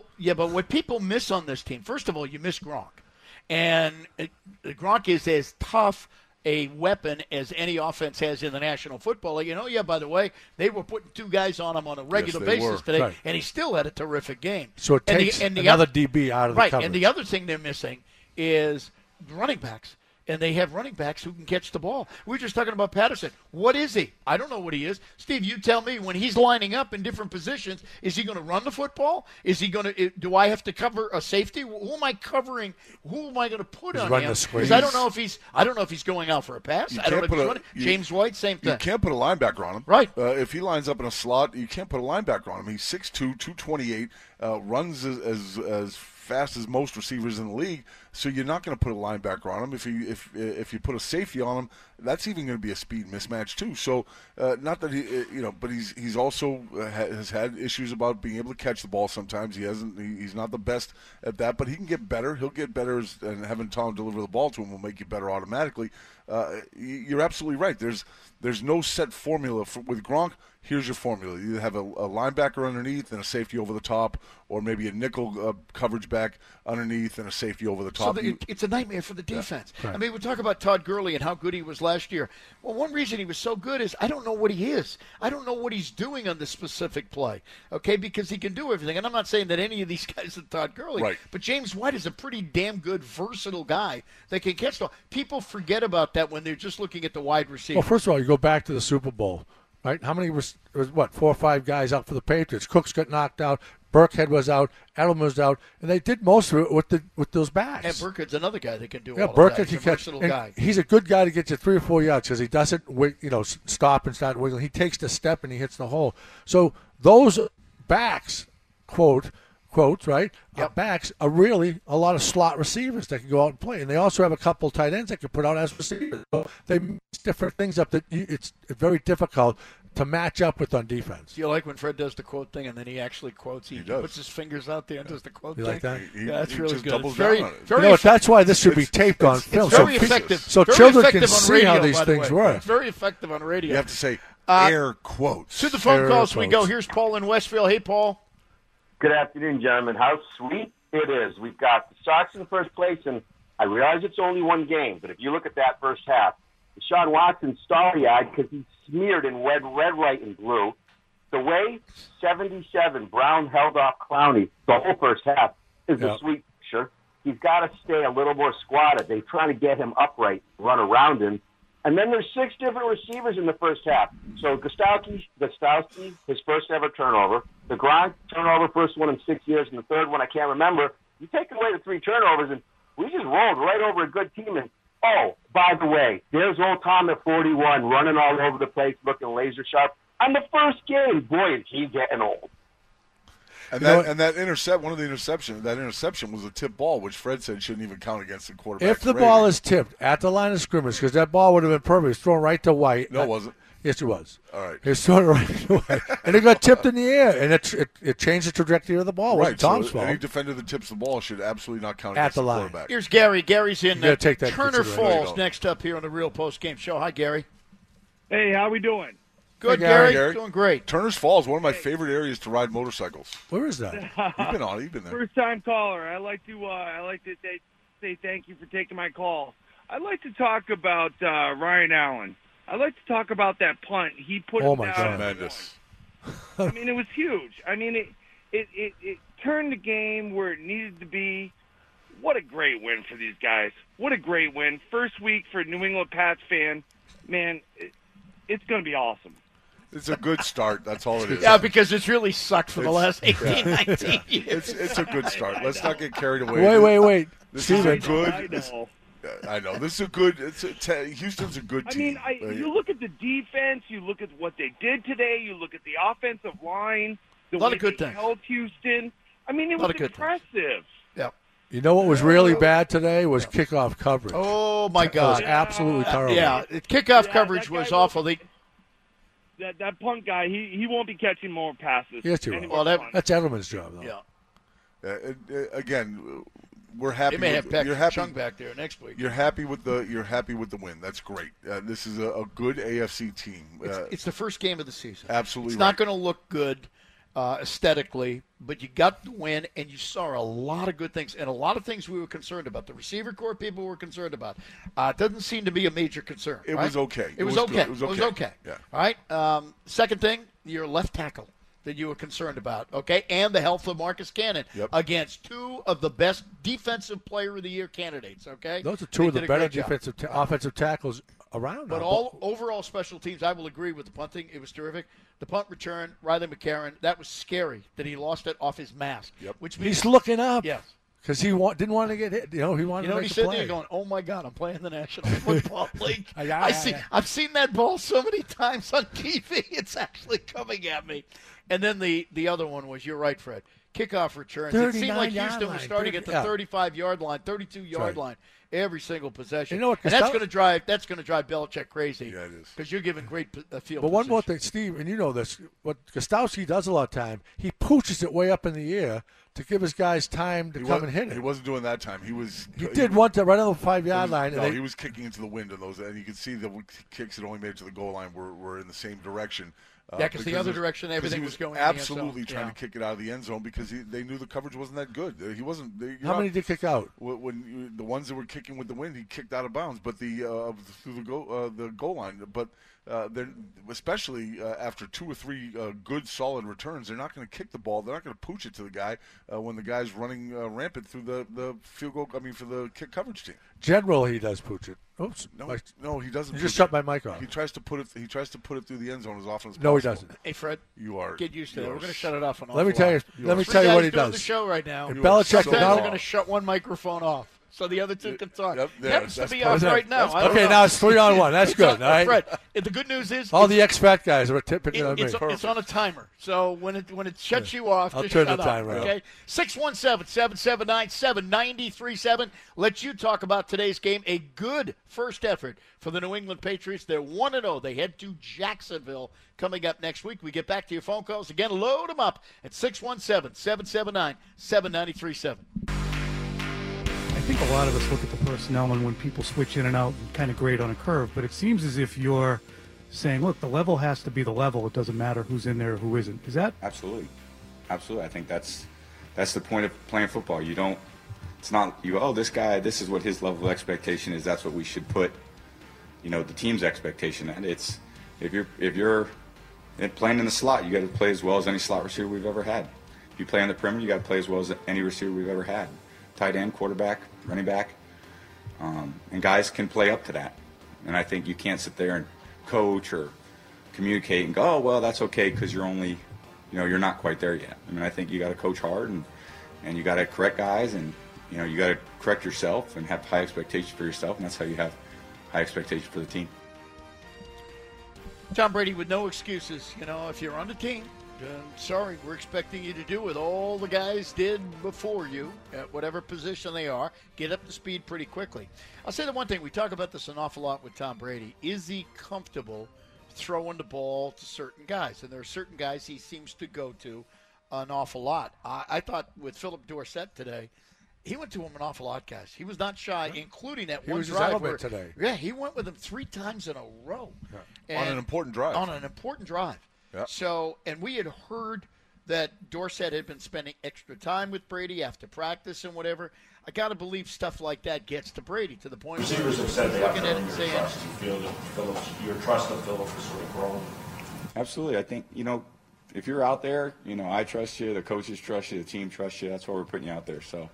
people miss on this team, first of all, you miss Gronk. And Gronk is as tough a weapon as any offense has in the National Football League. By the way, they were putting two guys on him on a regular basis today, and he still had a terrific game. So it takes another DB out of the coverage. Right, and the other thing they're missing is running backs. And they have running backs who can catch the ball. We were just talking about Patterson. What is he? I don't know what he is. Steve, you tell me, when he's lining up in different positions, is he going to run the football? Is he going to? Do I have to cover a safety? Who am I covering? Who am I going to put on him? Because I don't know if he's going out for a pass. I don't know if he's running. James White, same thing. You can't put a linebacker on him. Right. If he lines up in a slot, you can't put a linebacker on him. He's 6'2", 228, runs as fast as most receivers in the league, so you're not going to put a linebacker on him. If you put a safety on him, that's even going to be a speed mismatch too. So not that but he's also has had issues about being able to catch the ball. Sometimes he's not the best at that, but he can get better. He'll get better, and having Tom deliver the ball to him will make you better automatically. You're absolutely right. There's no set formula with Gronk. Here's your formula. You have a linebacker underneath and a safety over the top, or maybe a nickel coverage back underneath and a safety over the top. So it's a nightmare for the defense. Yeah, right. I mean, we talk about Todd Gurley and how good he was last year. Well, one reason he was so good is I don't know what he is. I don't know what he's doing on the specific play, okay, because he can do everything. And I'm not saying that any of these guys are Todd Gurley, right. But James White is a pretty damn good, versatile guy that can catch the ball. People forget about that when they're just looking at the wide receiver. Well, first of all, you go back to the Super Bowl. Right? How many was 4 or 5 guys out for the Patriots? Cooks got knocked out. Burkhead was out. Edelman was out, and they did most of it with those backs. And Burkhead's another guy that can do all Burkhead, of that. He's a versatile guy. He's a good guy to get you 3 or 4 yards because he doesn't stop and start wiggling. He takes the step and he hits the hole. So those backs, quotes, right? Yep. Backs are really a lot of slot receivers that can go out and play. And they also have a couple tight ends that can put out as receivers. So they mix different things up that it's very difficult to match up with on defense. Do you like when Fred does the quote thing and then he actually quotes? He puts his fingers out there and does the quote thing. You like that? Yeah, that's really just good. doubles Very, down on it. very that's why this should be taped on film. It's very effective. So very children effective can on see radio, how these things work. It's very effective on radio. You have to say air quotes. To the phone Air calls we quotes. go. Here's Paul in Westfield. Hey, Paul. Good afternoon, gentlemen. How sweet it is. We've got the Sox in first place, and I realize it's only one game, but if you look at that first half, Deshaun Watson starry-eyed because he's smeared in red, white, and blue. The way 77 Brown held off Clowney the whole first half is a sweet picture. He's got to stay a little more squatted. They're trying to get him upright, run around him. And then there's 6 different receivers in the first half. So Gostowski, his first ever turnover. The Gronk turnover, first one in 6 years, and the third one I can't remember. You take away the 3 turnovers, and we just rolled right over a good team. And oh, by the way, there's old Tom at 41 running all over the place, looking laser sharp. On the first game, boy, is he getting old. And that interception was a tip ball, which Fred said shouldn't even count against the quarterback. If the ball is tipped at the line of scrimmage, because that ball would have been perfect, it's thrown right to White. No, it wasn't. Yes, it was. All right. It's thrown right to White. And it got tipped in the air, and it changed the trajectory of the ball. It wasn't Tom's fault. Any defender that tips the ball should absolutely not count At against the the line. quarterback. Here's Gary. Gary's in take that Turner consideration. Falls next up here on the Real Post Game Show. Hi, Gary. Hey, how we doing? Good, Hey, Gary. Doing great. Turner's Falls, one of my favorite areas to ride motorcycles. Where is that? You've been on it. You've been there. First time caller. I like to say thank you for taking my call. I'd like to talk about Ryan Allen. I'd like to talk about that punt. He put it down. Tremendous. I mean, it was huge. I mean, it turned the game where it needed to be. what a great win for these guys. What a great win. First week for a New England Pats fan. Man, it's going to be awesome. It's a good start. That's all it is. Yeah, because it's really sucked for the last 18, 19 years. It's a good start. Let's not get carried away. Wait. This Steven. is a good. I know. This is a good. Houston's a good team. You look at the defense. You look at what they did today. You look at the offensive line. The A lot way of good they things. held Houston. I mean, it A lot was of good impressive. Yeah. You know what was really bad today was kickoff coverage. Oh, my That God. was absolutely terrible. Yeah, kickoff coverage that guy was awful. That punt guy, he won't be catching more passes. Yes, you Anymore will. punts. That's Edelman's job, though. Yeah. Again, we're happy. They may have you're happy. Chung back there next week. You're happy with the win. That's great. This is a good AFC team. It's the first game of the season. Absolutely, it's not going to look good aesthetically, but you got the win, and you saw a lot of good things, and a lot of things we were concerned about. The receiver core people were concerned about. It doesn't seem to be a major concern. It right? was okay. It was good. okay. It was okay. Yeah. All right. Second thing, your left tackle that you were concerned about, okay, and the health of Marcus Cannon against two of the best defensive player of the year candidates, okay? Those are two of the better defensive offensive tackles around. But now. overall special teams, I will agree with the punting. It was terrific. The punt return, Riley McCarron, that was scary that he lost it off his mask. Which means He's looking up. Yes. Because he didn't want to get hit. He wanted to make he's a sitting play. there going, "Oh my God, I'm playing the National Football League." Yeah. I've seen that ball so many times on TV. It's actually coming at me. And then the other one was, you're right, Fred. Kickoff returns. It seemed like Houston was starting at the 35-yard line, 32-yard line every single possession. You know what? And that's going to drive Belichick crazy. Yeah, it is. Because you're giving great field. But one more position. thing, Steve, and you know this, what Gostowski does a lot of time, he pooches it way up in the air to give his guys time to come and hit it. He wasn't doing that time. He did one to right on the 5-yard line. No, he was kicking into the wind, and you could see the kicks that only made it to the goal line were in the same direction. Because the other direction, everything was going. Absolutely in the end zone. trying to kick it out of the end zone because they knew the coverage wasn't that good. He wasn't. How many did he kick out? When the ones that were kicking with the wind, he kicked out of bounds, but through the goal line. But especially after 2 or 3 good solid returns, they're not going to kick the ball. They're not going to pooch it to the guy when the guy's running rampant through the field goal. I mean, for the kick coverage team. Generally, he does pooch it. Oops. No, he doesn't. You just shut my mic off. He tries to put it through the end zone as often as possible. No, he doesn't. Hey, Fred, you are. Get used to it. We're going to shut it off. Let me tell you what he does. The show right now. And Belichick Sometimes they're going to shut one microphone off so the other two can talk. It happens to be off right now. Okay, now it's 3-on-1. That's good. All right. Fred, the good news is all the ex-fat guys are tipping on me. It's on a timer, so when it shuts you off, I'll just turn shut the up, timer off. okay? 617-779-7937. Let you talk about today's game. A good first effort for the New England Patriots. They're 1-0. They head to Jacksonville coming up next week. We get back to your phone calls. Again, load them up at 617-779-7937. I think a lot of us look at the personnel and when people switch in and out and kind of grade on a curve, but it seems as if you're saying, look, the level has to be the level. It doesn't matter who's in there or who isn't. Is that? Absolutely. I think that's the point of playing football. It's not this guy, this is what his level of expectation is. That's what we should put, the team's expectation at. It's if you're playing in the slot, you got to play as well as any slot receiver we've ever had. If you play on the perimeter, you got to play as well as any receiver we've ever had. Tight end, quarterback, running back, and guys can play up to that. And I think you can't sit there and coach or communicate and go, oh, well, that's okay because you're only, you're not quite there yet. I mean, I think you got to coach hard and you got to correct guys and, you got to correct yourself and have high expectations for yourself, and that's how you have high expectations for the team. Tom Brady with no excuses. If you're on the team, sorry, we're expecting you to do what all the guys did before you at whatever position they are. Get up to speed pretty quickly. I'll say the one thing, we talk about this an awful lot with Tom Brady. Is he comfortable throwing the ball to certain guys? And there are certain guys he seems to go to an awful lot. I thought with Philip Dorsett today, he went to him an awful lot, guys. He was not shy, including that one drive where, today. Yeah, he went with him 3 times in a row. Yeah. On an important drive. Yeah. So, and we had heard that Dorsett had been spending extra time with Brady after practice and whatever. I got to believe stuff like that gets to Brady to the point where receivers have said they have looking at it and saying, trust. You feel that your trust of Phillips has sort of grown. Absolutely. I think, if you're out there, I trust you, the coaches trust you, the team trusts you. That's why we're putting you out there. So,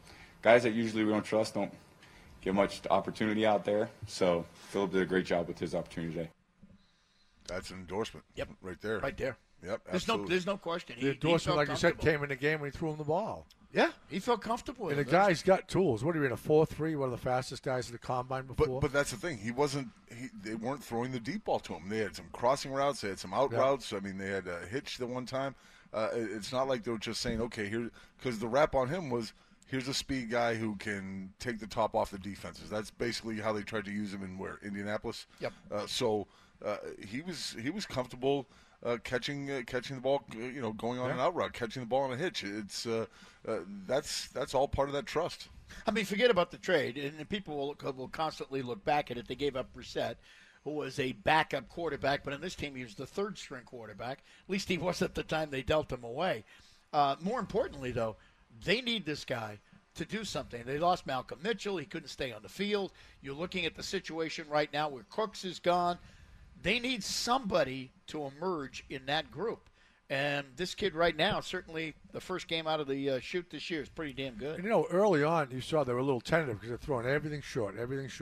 guys that usually we don't trust don't get much opportunity out there. So Philip did a great job with his opportunity today. That's an endorsement. Yep. Right there. Right there. Yep, There's no question. The endorsement, like you said, came in the game when he threw him the ball. Yeah, he felt comfortable with and it. the guy's got tools. What are you in a 4.3? One of the fastest guys in the combine before. But that's the thing. They weren't throwing the deep ball to him. They had some crossing routes. They had some out routes. I mean, they had a hitch the one time. It's not like they were just saying, okay, here, because the rap on him was, here's a speed guy who can take the top off the defenses. That's basically how they tried to use him in Indianapolis. Yep. So he was comfortable. Catching the ball, going on an out route, catching the ball on a hitch. It's that's all part of that trust. I mean, forget about the trade, and people will constantly look back at it. They gave up Brissett, who was a backup quarterback, but in this team he was the third-string quarterback. At least he was at the time they dealt him away. More importantly, though, they need this guy to do something. They lost Malcolm Mitchell. He couldn't stay on the field. You're looking at the situation right now where Cooks is gone. They need somebody to emerge in that group. And this kid right now, certainly the first game out of the chute this year is pretty damn good. And, early on you saw they were a little tentative because they're throwing everything short.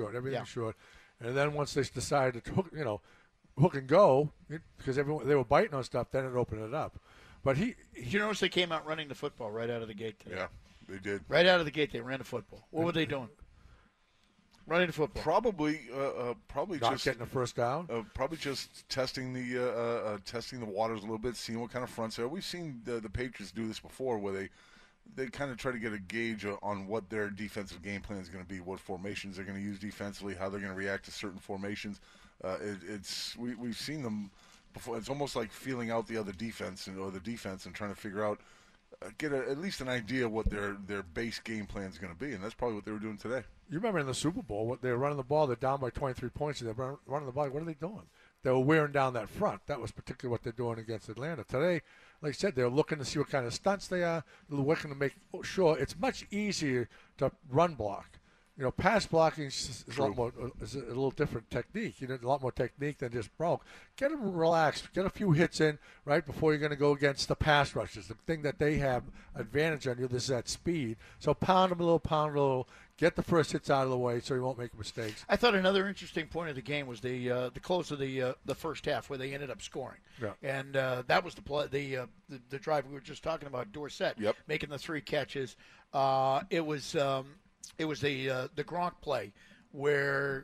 And then once they decided to hook and go, because they were biting on stuff, then it opened it up. But you notice they came out running the football right out of the gate today. Yeah, they did. Right out of the gate, they ran the football. What were they doing? Running the football. Probably not just getting the first down. Probably just testing the waters a little bit, seeing what kind of fronts there. We've seen the Patriots do this before, where they kind of try to get a gauge on what their defensive game plan is going to be, what formations they're going to use defensively, how they're going to react to certain formations. We've seen them before. It's almost like feeling out the other defense or the defense and trying to figure out, get at least an idea what their base game plan is going to be, and that's probably what they were doing today. You remember in the Super Bowl, what they were running the ball, they're down by 23 points, and they're running the ball. What are they doing? They were wearing down that front. That was particularly what they're doing against Atlanta. Today, like I said, they're looking to see what kind of stunts they are. They're looking to make sure it's much easier to run block. Pass blocking is a little different technique. A lot more technique than just broke. Get them relaxed. Get a few hits in right before you're going to go against the pass rushes. The thing that they have advantage on you is that speed. So pound them a little. Get the first hits out of the way so you won't make mistakes. I thought another interesting point of the game was the close of the first half where they ended up scoring. Yeah. And that was the drive we were just talking about, Dorsett making the 3 catches. It was the Gronk play where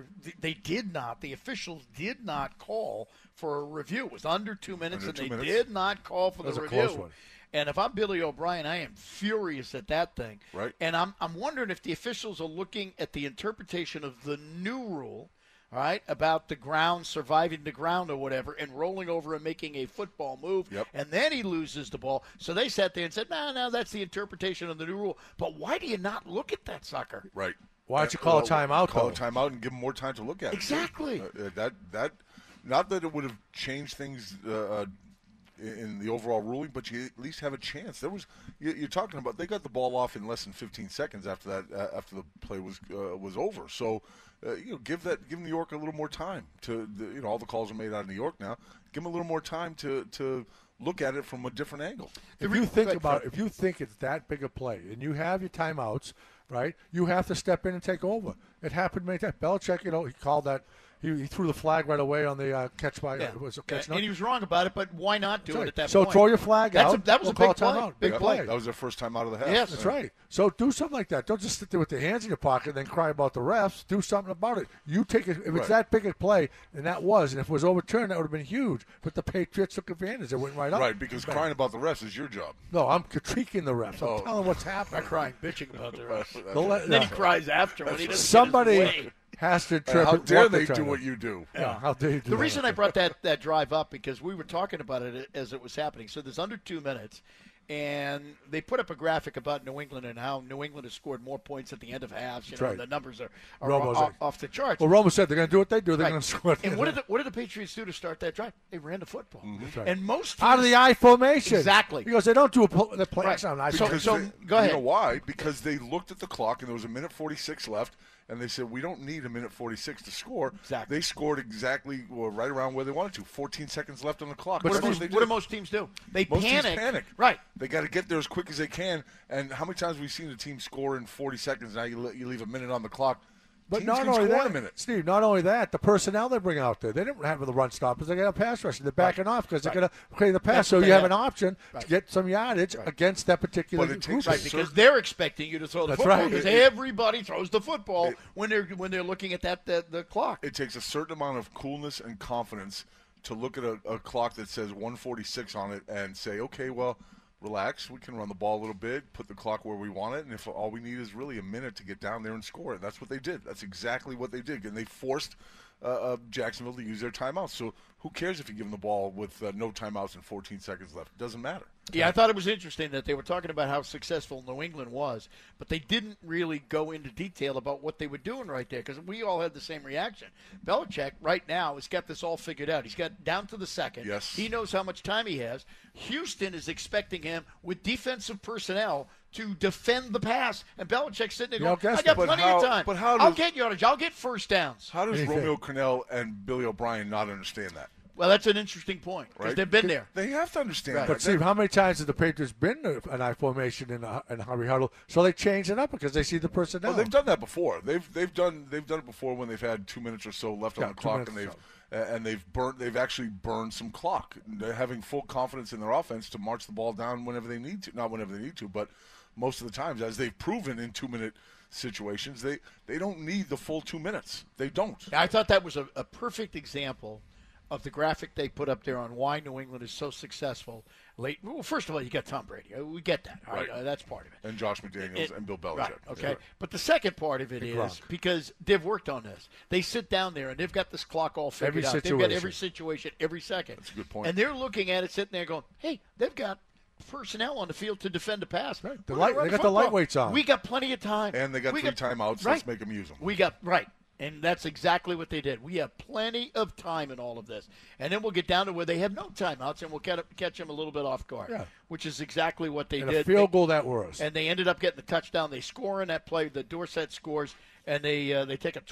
the officials did not call for a review. It was under 2 minutes, they did not call for the review. Close one. And if I'm Billy O'Brien, I am furious at that thing. Right. And I'm wondering if the officials are looking at the interpretation of the new rule, all right, about the ground, surviving the ground or whatever, and rolling over and making a football move, and then he loses the ball. So they sat there and said, no, that's the interpretation of the new rule. But why do you not look at that sucker? Right. Why don't you call a timeout? Call a timeout and give them more time to look at it. Exactly. That not that it would have changed things in the overall ruling, but you at least have a chance. There was you're talking about they got the ball off in less than 15 seconds after that after the play was over. So give New York a little more time to all the calls are made out of New York now. Give them a little more time to look at it from a different angle. If you think it's that big a play and you have your timeouts, right, you have to step in and take over. It happened many times. Belichick, he called that. He threw the flag right away on the catch by. Yeah. Was a catch and he was wrong about it, but why not do it at that point? So throw your flag out. That was a big play. Big play. That was their first time out of the half. Yes, that's right. So do something like that. Don't just sit there with your hands in your pocket and then cry about the refs. Do something about it. You take it if it's that big a play, and that was, and if it was overturned, that would have been huge. But the Patriots took advantage. They went right up. Right, because crying about the refs is your job. No, I'm critiquing the refs. I'm telling what's happening. I'm crying, bitching about the refs. Then he cries after when he doesn't somebody get his way. Has to interpret. How dare they do what you do? Yeah, how dare you do the reason I brought that drive up because we were talking about it as it was happening. So there's under 2 minutes, and they put up a graphic about New England and how New England has scored more points at the end of halves. The numbers are off the charts. Well, Romo said they're going to do what they do. They're going to score. And what did the Patriots do to start that drive? They ran the football. Mm-hmm. And most out of the I formation. Exactly. Because they don't do the play. Right. So go ahead. You know why? Because they looked at the clock and there was 1:46 left. and they said, we don't need a minute 46 to score. Exactly. They scored exactly right around where they wanted to. 14 seconds left on the clock. What do most teams do? They most panic. Teams panic. Right. They got to get there as quick as they can. And how many times have we seen a team score in 40 seconds? Now you leave a minute on the clock. But Teams not can only score in a that, minute. Steve, not only that, the personnel they bring out there, they didn't have the run stoppers. They got a pass rush. They're backing off because they're going to play the pass. That's so what you they have have. an option to get some yardage against that particular But it group. takes Right, because they're expecting you to throw the That's football right. because everybody throws the football when they're looking at the clock. It takes a certain amount of coolness and confidence to look at a clock that says 146 on it and say, okay, well, relax. We can run the ball a little bit, put the clock where we want it, and if all we need is really a minute to get down there and score it. That's what they did. That's exactly what they did. And they forced Jacksonville to use their timeouts. So who cares if you give them the ball with no timeouts and 14 seconds left? It doesn't matter. Yeah, I thought it was interesting that they were talking about how successful New England was, but they didn't really go into detail about what they were doing right there because we all had the same reaction. Belichick right now has got this all figured out. He's got down to the second. Yes. He knows how much time he has. Houston is expecting him with defensive personnel to defend the pass, and Belichick's sitting there going, I got plenty of time. But how I'll get yardage. I'll get first downs. How does Romeo Crennel and Billy O'Brien not understand that? Well, that's an interesting point because Right? they've been there. They have to understand that. But Steve, how many times have the Patriots been an I formation in hurry huddle? So they change it up because they see the personnel. Oh, they've done that before. They've done it before when they've had 2 minutes or so left on the clock, and they've actually burned some clock. They're having full confidence in their offense to march the ball down whenever they need to. Not whenever they need to, but most of the times, as they've proven in 2-minute situations, they don't need the full 2 minutes. They don't. I thought that was a perfect example of the graphic they put up there on why New England is so successful late. Well, first of all, you got Tom Brady. We get that. All right. That's part of it. And Josh McDaniels and Bill Belichick. Right, okay. Yeah. But the second part of it is because they've worked on this. They sit down there and they've got this clock all figured out. They've got every situation, every second. That's a good point. And they're looking at it sitting there going, hey, they've got personnel on the field to defend a pass. Right. They got the lightweights on. We got plenty of time. And they got 3 timeouts. Let's make them use them. We got, right. And that's exactly what they did. We have plenty of time in all of this. And then we'll get down to where they have no timeouts, and we'll catch them a little bit off guard, which is exactly what they and did. A field goal that was. And they ended up getting the touchdown. They score in that play. The Dorsett scores, and they take a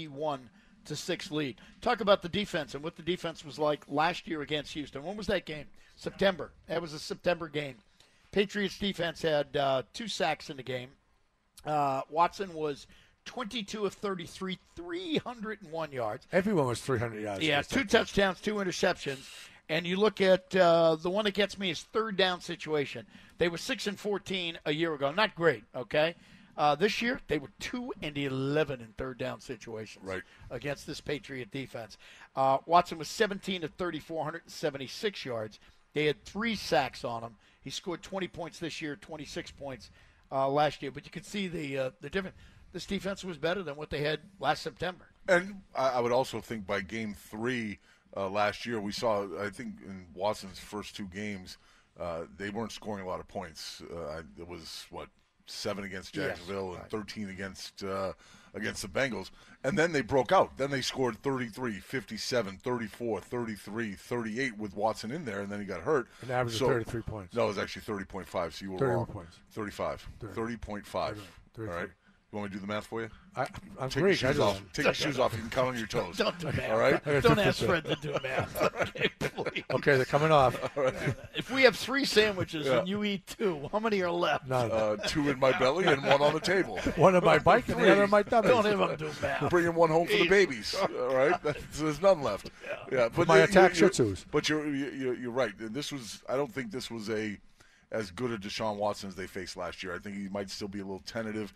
21-6 lead. Talk about the defense and what the defense was like last year against Houston. When was that game? September. That was a September game. Patriots defense had 2 sacks in the game. Watson was 22 of 33, 301 yards. Everyone was 300 yards. Yeah, 2 touchdowns, 2 interceptions. And you look at the one that gets me is third down situation. They were 6-14 a year ago. Not great, okay? This year, they were 2-11 in third down situations against this Patriot defense. Watson was 17 of 34, 176 yards. They had 3 sacks on him. He scored 20 points this year, 26 points last year. But you can see the difference. This defense was better than what they had last September. And I would also think by game 3 last year, we saw, I think, in Watson's first 2 games, they weren't scoring a lot of points. It was, 7 against Jacksonville and 13 against the Bengals. And then they broke out. Then they scored 33, 57, 34, 33, 38 with Watson in there, and then he got hurt. An average of 33 points. No, it was actually 30.5, so you were 31 wrong. points. 35. 30.5. All right. You want me to do the math for you? I'm Take Greek. your shoes off. Take your shoes off. You can count on your toes. Don't do math. All right? Don't ask Fred to do math. Okay, please. Okay, they're coming off. If we have 3 sandwiches and you eat 2, how many are left? None. 2 in my belly and 1 on the table. 1 in my bike and the other in my tummy. Don't have them do math. Bringing 1 home for the babies. All right? So there's none left. Yeah. But my attack Shih Tzus. But you're right. I don't think this was as good a Deshaun Watson as they faced last year. I think he might still be a little tentative.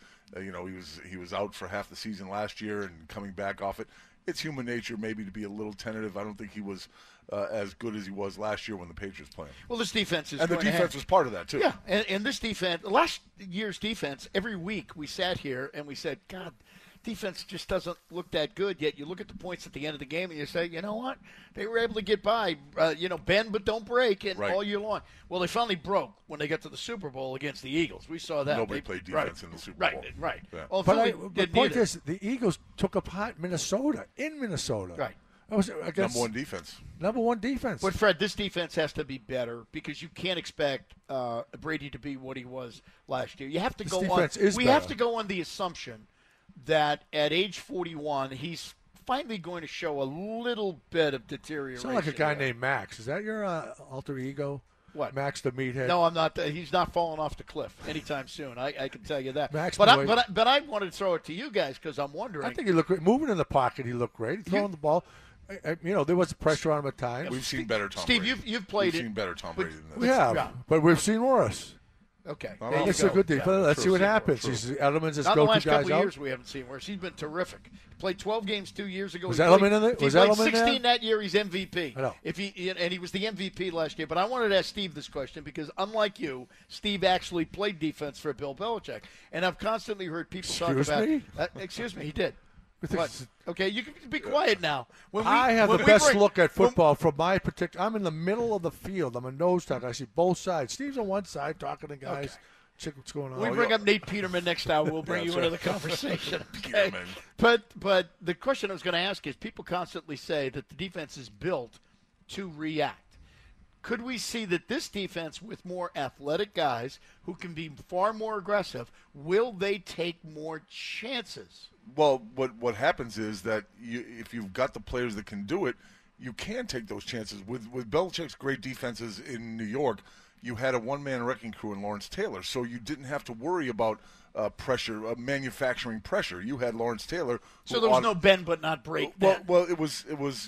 He was out for half the season last year and coming back off it. It's human nature maybe to be a little tentative. I don't think he was as good as he was last year when the Patriots played. Well, this defense is and the defense was part of that too. Yeah, and this defense, last year's defense, every week we sat here and we said, God, defense just doesn't look that good. Yet you look at the points at the end of the game and you say, you know what? They were able to get by, bend but don't break, and all year long. Well, they finally broke when they got to the Super Bowl against the Eagles. We saw that. Nobody played defense in the Super Bowl. Right. Yeah. Well, but the point is, the Eagles took apart Minnesota in Minnesota. Right. That was against number 1 defense. Number 1 defense. But Fred, this defense has to be better because you can't expect Brady to be what he was last year. You have to go on. We have to go on the assumption that at age 41, he's finally going to show a little bit of deterioration. Sound like a guy named Max. Is that your alter ego? What? Max the Meathead? No, I'm not. He's not falling off the cliff anytime soon. I can tell you that. Max, but I wanted to throw it to you guys because I'm wondering. I think he looked great. Moving in the pocket, he looked great. Throwing the ball. There was pressure on him at times. We've seen better Tom Steve, Brady. you've played We've seen better Tom Brady than this. We have, but we've seen worse. Okay. It's a good defense. Let's see what happens. Edelman's his go-to guys. Not the last couple of years out. we haven't seen worse. He's been terrific. He played 12 games 2 years ago. Was Edelman in there? He played 16 that year. He's MVP. I know. And he was the MVP last year. But I wanted to ask Steve this question because, unlike you, Steve actually played defense for Bill Belichick. And I've constantly heard people talk about. Excuse me, he did. What? Okay, you can be quiet now. I have the best look at football from my particular. I'm in the middle of the field. I'm a nose tackle. I see both sides. Steve's on one side talking to guys. Okay. Check what's going on. We bring up Nate Peterman next hour. We'll bring you into the conversation. Okay? But the question I was going to ask is, people constantly say that the defense is built to react. Could we see that this defense, with more athletic guys who can be far more aggressive, will they take more chances? Well, what happens is that if you've got the players that can do it, you can take those chances. With Belichick's great defenses in New York, you had a one-man wrecking crew in Lawrence Taylor, so you didn't have to worry about pressure, manufacturing pressure. You had Lawrence Taylor. So there was no bend but not break. Well, it was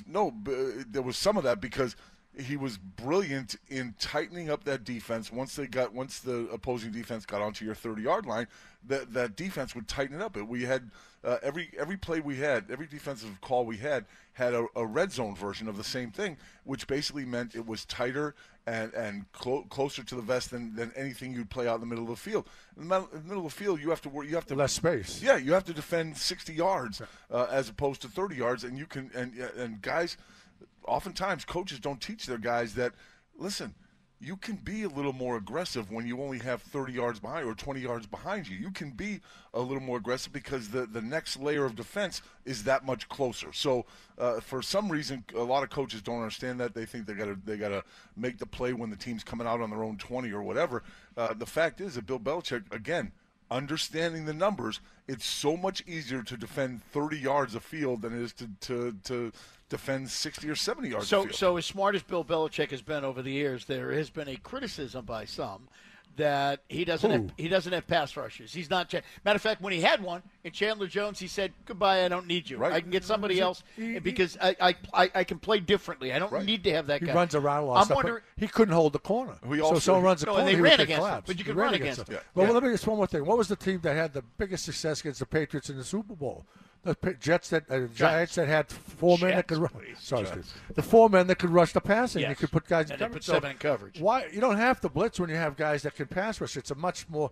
there was some of that because he was brilliant in tightening up that defense. Once the opposing defense got onto your 30-yard line, that defense would tighten it up. We had every play we had, every defensive call we had a red zone version of the same thing, which basically meant it was tighter and closer to the vest than anything you'd play out in the middle of the field. In the middle of the field, you have to less space. Yeah, you have to defend 60 yards as opposed to 30 yards, and you can and guys. Oftentimes, coaches don't teach their guys that, listen, you can be a little more aggressive when you only have 30 yards behind or 20 yards behind you. You can be a little more aggressive because the next layer of defense is that much closer. So, for some reason, a lot of coaches don't understand that. They think they gotta make the play when the team's coming out on their own 20 or whatever. The fact is that Bill Belichick, again, understanding the numbers, it's so much easier to defend 30 yards of field than it is to defend 60 or 70 yards of field. So as smart as Bill Belichick has been over the years, there has been a criticism by some that he doesn't have pass rushers. He's not. Matter of fact, when he had one in Chandler Jones, he said, "Goodbye, I don't need you. Right. I can get somebody else because I can play differently. I don't need to have that guy." He runs around a lot. I'm wondering, he couldn't hold the corner. So someone runs the corner, and they he ran would against collapse. him. But you could run against him. Yeah. Well, let me just one more thing. What was the team that had the biggest success against the Patriots in the Super Bowl? The Giants that had four men that could rush. Sorry, Steve. The four men that could rush the passing. Yes. You could put guys in and coverage. Put seven in coverage. Why you don't have to blitz when you have guys that can pass rush? It's a much more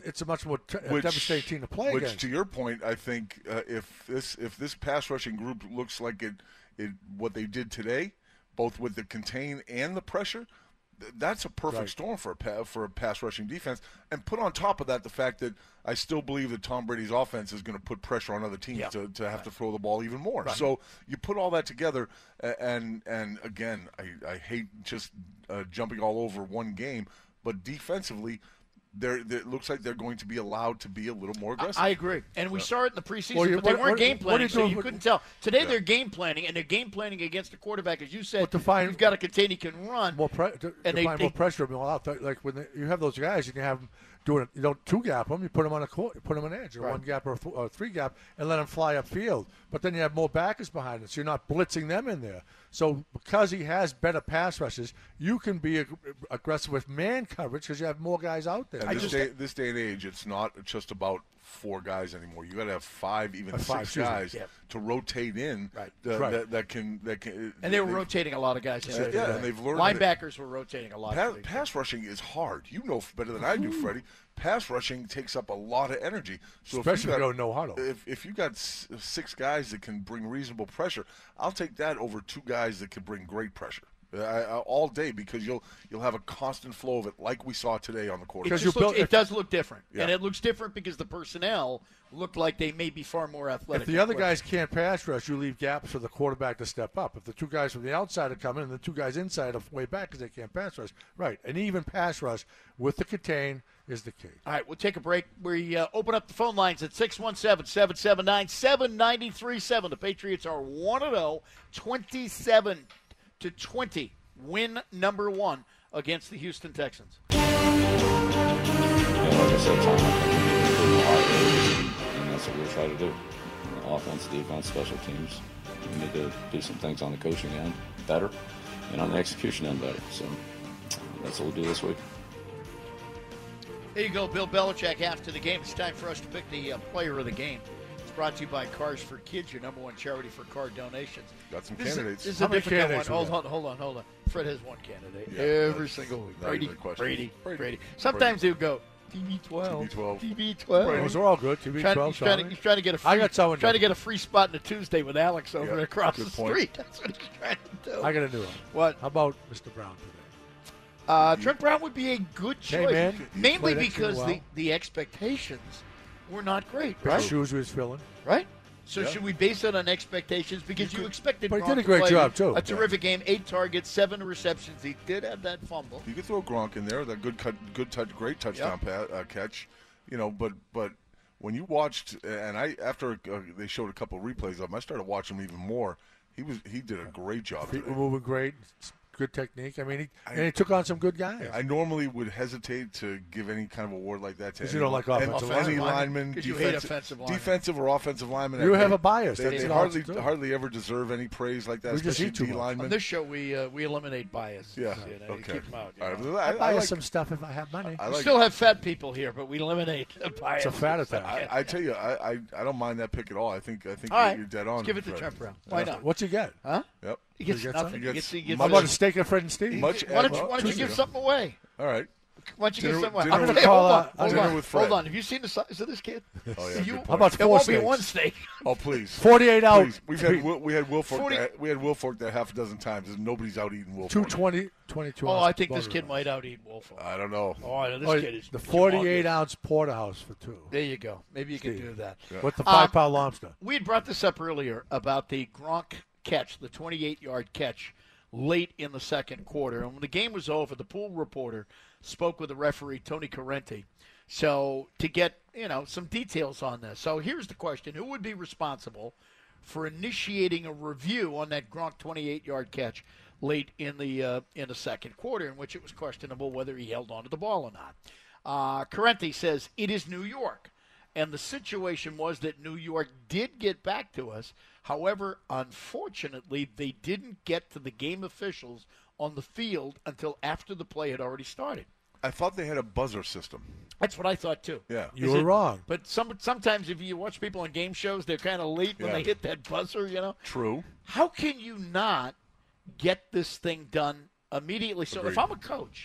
devastating team to play against. Which, to your point, I think if this pass rushing group looks like it what they did today, both with the contain and the pressure, that's a perfect storm for a pass rushing defense. And put on top of that the fact that I still believe that Tom Brady's offense is going to put pressure on other teams to have to throw the ball even more. Right. So you put all that together, and again, I hate just jumping all over one game, but defensively, it looks like they're going to be allowed to be a little more aggressive. I agree. And we saw it in the preseason, but they weren't game planning, so you couldn't tell. Today they're game planning, and they're game planning against a quarterback, as you said. You've got to contain, he can run. More pressure. Like when you have those guys, you can have them doing it. You don't two gap them. You put them on a court. You put them on edge, or one gap or three gap, and let them fly upfield. But then you have more backers behind it, so you're not blitzing them in there. So because he has better pass rushes, you can be aggressive with man coverage because you have more guys out there. And this day and age, it's not just about four guys anymore. You got to have five, even six guys to rotate in that can. And they were rotating a lot of guys. And they've learned. Linebackers were rotating a lot. Pass rushing is hard. You know better than I do, Freddie. Pass rushing takes up a lot of energy. So especially if you don't know how to. If you got six guys that can bring reasonable pressure, I'll take that over two guys that can bring great pressure. all day, because you'll have a constant flow of it, like we saw today on the quarterback. It does look different, Yeah. and it looks different because the personnel look like they may be far more athletic. If the other guys can't pass rush, you leave gaps for the quarterback to step up. If the two guys from the outside are coming and the two guys inside are way back because they can't pass rush, right? An even pass rush with the contain is the key. All right, we'll take a break. We open up the phone lines at 617-779-7937. The Patriots are 1-0, 27-20, win number 1 against the Houston Texans. Like I said, Tom, and that's what we'll try to do. Offense, defense, special teams. We need to do some things on the coaching end better and on the execution end better. So that's what we'll do this week. There you go, Bill Belichick after the game. It's time for us to pick the player of the game. It's brought to you by Cars for Kids, your number 1 charity for car donations. Got some This candidates. is a How many difficult one. candidates Hold on. Fred has one candidate Yeah, every single week. not even a question. Brady. Sometimes he'll go TB12. Those are all good. TB12. He's trying to get a free, I got someone. trying to get a free spot in a Tuesday with Alex over Yeah, across good the point. street. That's what he's trying to do. I got a new one. What? How about Mr. Brown today? Trent Brown would be a good choice, Hey, man, mainly played extra because well. the expectations were not great, Pair right? of shoes he was filling. Right? So Yeah. should we base it on expectations? Because you expected but he Gronk did a to great play job, too. A terrific game, 8 targets, 7 receptions. He did have that fumble. You could throw Gronk in there, that great touchdown catch, But when you watched, and after they showed a couple replays of him, I started watching him even more. He did a great job. Feet today. were moving great. Good technique. I mean, he took on some good guys. I normally would hesitate to give any kind of award like that to 'Cause you don't like offensive any linemen. lineman, 'Cause you hate offensive linemen. defensive or offensive lineman. You have a bias. They That's hardly ever deserve any praise like that, We just especially eat too D much. linemen. On this show, we eliminate bias. Yeah, You know, okay. You keep them out. you All know. right, I buy like- some stuff if I have money. I We like- still have fat people here, but we eliminate bias. It's a fat attack. I tell you, I don't mind that pick at all. I think All right. you're dead on. Let's give it to Fred. Trent Brown. Why not? What's he get? Huh? Yep. He gets He gets nothing. something? He gets How about a steak at Fred and Steve? Much. Why don't you give something away? All right. Why don't you Dinner- give something away? dinner I'm gonna with- hold dinner on. with Fred. Hold on. Have you seen the size of this kid? Oh yeah. You- good How point. about It 4 won't steaks? be one steak. Oh please. 48 out. Please. We had Wilfork. 40 We had Wilfork there half a dozen times, and nobody's out eating Wilfork. 22 Oh, ounce I think this kid porterhouse. might out eat Wolf. I don't know. Oh, this Oh, kid is the 48 humongous. ounce porterhouse for 2. There you go. Maybe you can Steve. do that. With the 5-pound lobster. We had brought this up earlier about the Gronk catch, the 28-yard catch late in the second quarter. And when the game was over, the pool reporter spoke with the referee, Tony Corrente, so to get, some details on this. So here's the question. Who would be responsible for initiating a review on that Gronk 28-yard catch late in the second quarter, in which it was questionable whether he held onto the ball or not? Corrente says it is New York. And the situation was that New York did get back to us. However, unfortunately, they didn't get to the game officials on the field until after the play had already started. I thought they had a buzzer system. That's what I thought, too. Yeah. You were wrong. But sometimes if you watch people on game shows, they're kind of late when Yeah. they hit that buzzer, True. How can you not get this thing done immediately? So Agreed. if I'm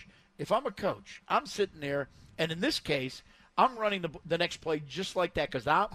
a coach, I'm sitting there, and in this case, I'm running the next play just like that because now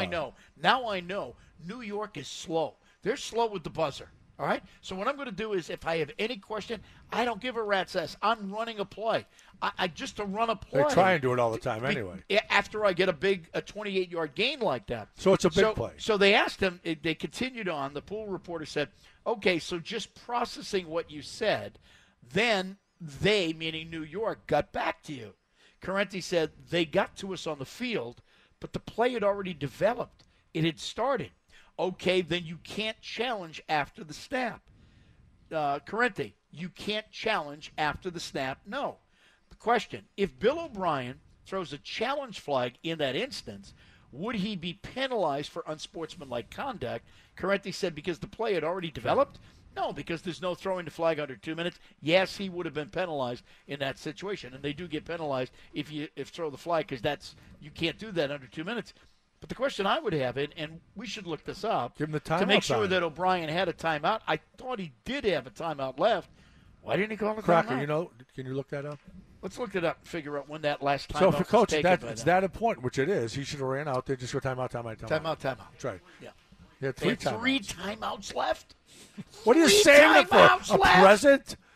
I know New York is slow. They're slow with the buzzer. All right? So what I'm going to do is if I have any question, I don't give a rat's ass. I'm running a play. I just to run a play. They try and do it all the time anyway. After I get a 28-yard gain like that. So it's a big play. So they asked him, they continued on. The pool reporter said, okay, so just processing what you said, then they, meaning New York, got back to you. Corrente said they got to us on the field, but the play had already developed. It had started. Okay, then you can't challenge after the snap. Corrente, you can't challenge after the snap? No. The question, if Bill O'Brien throws a challenge flag in that instance, would he be penalized for unsportsmanlike conduct? Corrente said because the play had already developed? No, because there's no throwing the flag under 2 minutes. Yes, he would have been penalized in that situation, and they do get penalized if throw the flag because you can't do that under 2 minutes. But the question I would have, and we should look this up, Give him the timeout to make sure time. that O'Brien had a timeout. I thought he did have a timeout left. Why didn't he call the Cracker, timeout? can you look that up? Let's look it up and figure out when that last timeout So if the coach, was taken by it's them. that important, which it is, he should have ran out there, just go timeout. Timeout. That's right. Yeah. He had They three had timeouts. three timeouts left? What are you Three saying for? timeouts A left? present?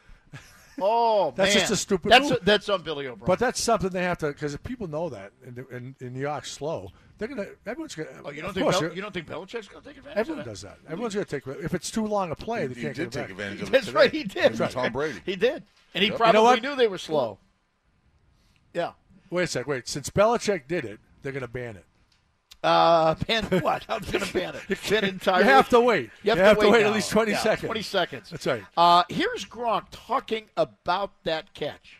Oh, That's man. just a stupid That's move. That's on Billy O'Brien. But that's something they have to, because if people know that, and New York's slow, they're gonna. Everyone's gonna. Oh, you don't of think course, you don't think Belichick's going to take advantage everyone of that? does that. Everyone's gonna take. If it's too long a play, they He can't did get it take back. advantage of it That's today. right, he did. With Tom Brady. He did. And he Yep. probably You know what? knew they were slow. Yeah. Wait a sec. Wait. Since Belichick did it, they're gonna ban it. Ban what? How's going to ban it? Ban it entirely? You have to wait. You have to wait at now. least 20 Yeah, seconds. 20 seconds. That's right. Here's Gronk talking about that catch.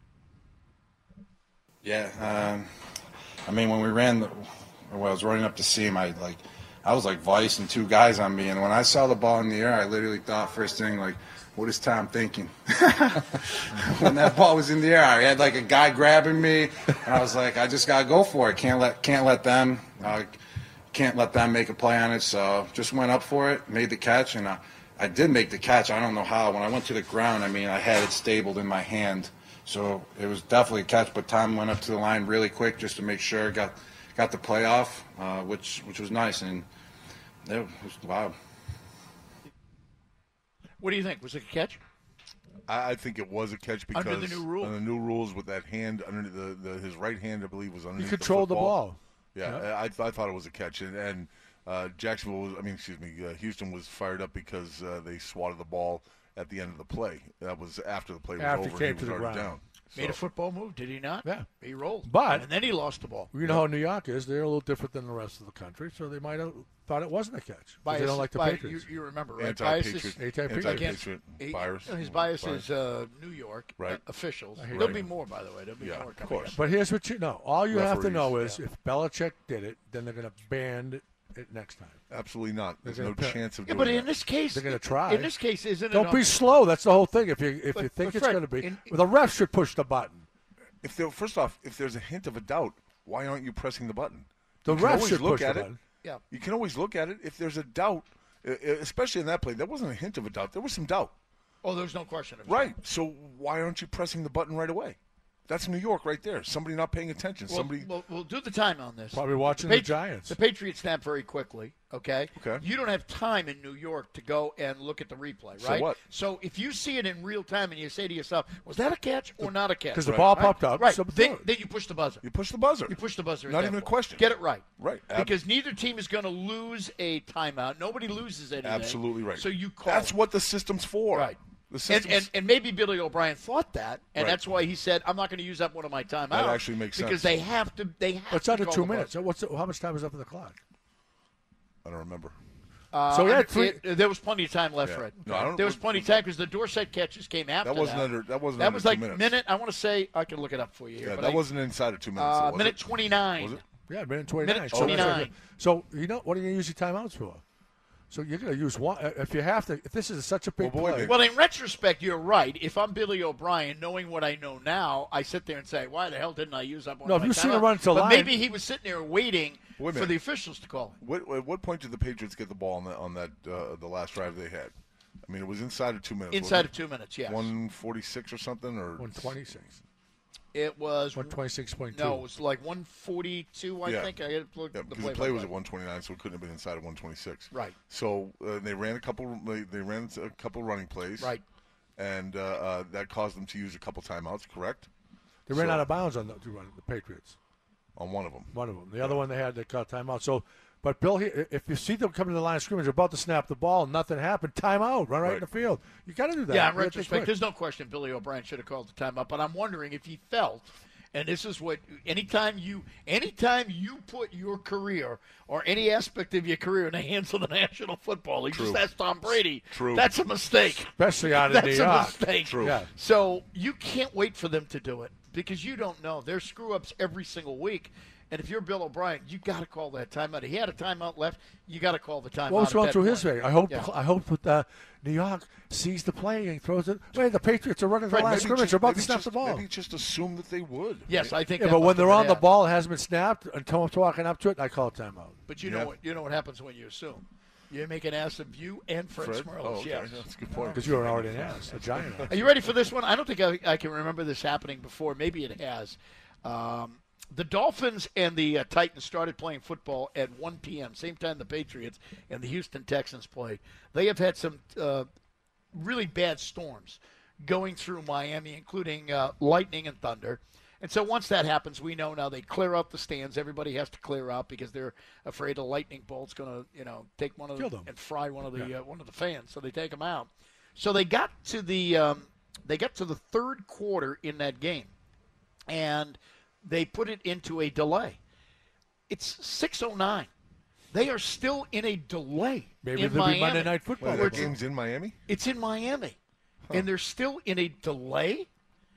Yeah, I mean, when I was running up to see him, I was like Vice and two guys on me, and when I saw the ball in the air, I literally thought first thing, like, what is Tom thinking? When that ball was in the air, I had like a guy grabbing me, and I was like, I just gotta go for it. Can't let them make a play on it. So just went up for it, made the catch, and I did make the catch. I don't know how. When I went to the ground, I mean, I had it stabled in my hand. So it was definitely a catch, but Tom went up to the line really quick just to make sure got the play off, which was nice, and it was wow. What do you think? Was it a catch? I think it was a catch because Under the new rule. on the new rules with that hand under his right hand, I believe, was underneath. He controlled the ball. Yeah, I thought it was a catch, and Houston was fired up because they swatted the ball at the end of the play. That was after the play was After over. he came and to he was the already ground. down. Made a football move, did he not? Yeah. He rolled. But and then he lost the ball. You know how New York is. They're a little different than the rest of the country, so they might have thought it wasn't a catch. They don't like the Patriots. You remember, right? Anti-Patriot bias. His bias is New York officials. There'll be more, by the way. There'll be more coming. Of course. But here's what you know. All you have to know Referees. is if Belichick did it, then they're going to ban it next time. Absolutely not. There's no chance of Yeah, doing but that. in this case, They're going to try. In this case, isn't it? Don't be slow. That's the whole thing. If you But think it's Fred, going to be, the ref should push the button. First off, if there's a hint of a doubt, why aren't you pressing the button? The You can ref always should look push the at it. button. Yeah. You can always look at it if there's a doubt, especially in that play. There wasn't a hint of a doubt. There was some doubt. Oh, there's no question of it. Right. So why aren't you pressing the button right away? That's New York right there. Somebody not paying attention. We'll do the time on this. Probably watching the Giants. The Patriots snap very quickly, okay? Okay. You don't have time in New York to go and look at the replay, So right? what? So if you see it in real time and you say to yourself, was that a catch or not a catch? Because the ball popped up. Right. So Then you push the buzzer. You push the buzzer. You push the buzzer. at Not that even a point. question. Get it right. Right. Because neither team is going to lose a timeout. Nobody loses anything. Absolutely right. So you call That's it. what the system's for. Right. The system's And maybe Billy O'Brien thought that, and Right. that's why he said, "I'm not going to use up one of my timeouts." That actually makes because sense. they have to. They have. It's to under call 2 the minutes. buzzer. So how much time is up on the clock? I don't remember. So we had three. There was plenty of time left, Yeah. Fred. No, I don't- there was plenty of time because the Dorsett catches came after that. That wasn't under. That wasn't That under was 2 like minutes. minute. I want to say I can look it up for you here. Yeah, but that I- wasn't inside of 2 minutes. though, was minute it? 29. Was it? Yeah, minute 29. Minute 29. So you know what are you going to use your timeouts for? So you're going to use one if you have to. If this is such a big play. Well, in retrospect, you're right. If I'm Billy O'Brien, knowing what I know now, I sit there and say, "Why the hell didn't I use up one No, of if my you seen timeouts?" him run to But line- maybe he was sitting there waiting Wait a for minute. the officials to call. At what point did the Patriots get the ball on that the last drive they had? I mean, it was inside of 2 minutes. Inside of 2 minutes, yes. 146 or something, or 126. It was 126.2. No, it was like 142. I think I had to look at the because play. the play was at 129, so it couldn't have been inside of 126. Right. So they ran a couple. They ran a couple running plays. Right. And that caused them to use a couple timeouts. Correct. They ran out of bounds on the Patriots. On one of them. One of them. The other one they had, they caught timeout. So, but Bill, if you see them coming to the line of scrimmage, about to snap the ball, and nothing happened, timeout, run right in the field. You got to do that. Yeah, in You gotta think retrospect, quick. there's no question Billy O'Brien should have called the timeout. But I'm wondering if he felt, and this is what anytime you put your career or any aspect of your career in the hands of the National Football League, True. just ask Tom Brady. True. That's a mistake. Especially out of New That's York. a mistake. True. Yeah. So you can't wait for them to do it because you don't know. There's screw-ups every single week. And if you're Bill O'Brien, you got to call that timeout. He had a timeout left. You got to call the timeout. What was at going that through point. his way? I hope that New York sees the play and throws it. Wait, the Patriots are running the Fred, line of maybe scrimmage. They're about to snap the ball. Maybe just assume that they would. Yes, I think. Yeah, that but must when have they're on been the it. ball, it hasn't been snapped until I'm walking up to it. I call it timeout. But you know what happens when you assume. You make an ass of you and Fred Smirlis. Oh, okay. Yes. That's a good point. Because you were already an ass, a giant ass. Are you ready for this one? I don't think I can remember this happening before. Maybe it has. The Dolphins and the Titans started playing football at 1 p.m., same time the Patriots and the Houston Texans played. They have had some really bad storms going through Miami, including lightning and thunder. And so once that happens, we know now they clear out the stands. Everybody has to clear out because they're afraid a lightning bolt's going to, take one of them and fry one of the fans. So they take them out. So they got to the third quarter in that game, and they put it into a delay. It's 6:09. They are still in a delay. Maybe in there'll Miami. be Monday Night Football. That game's in Miami? It's in Miami, and they're still in a delay.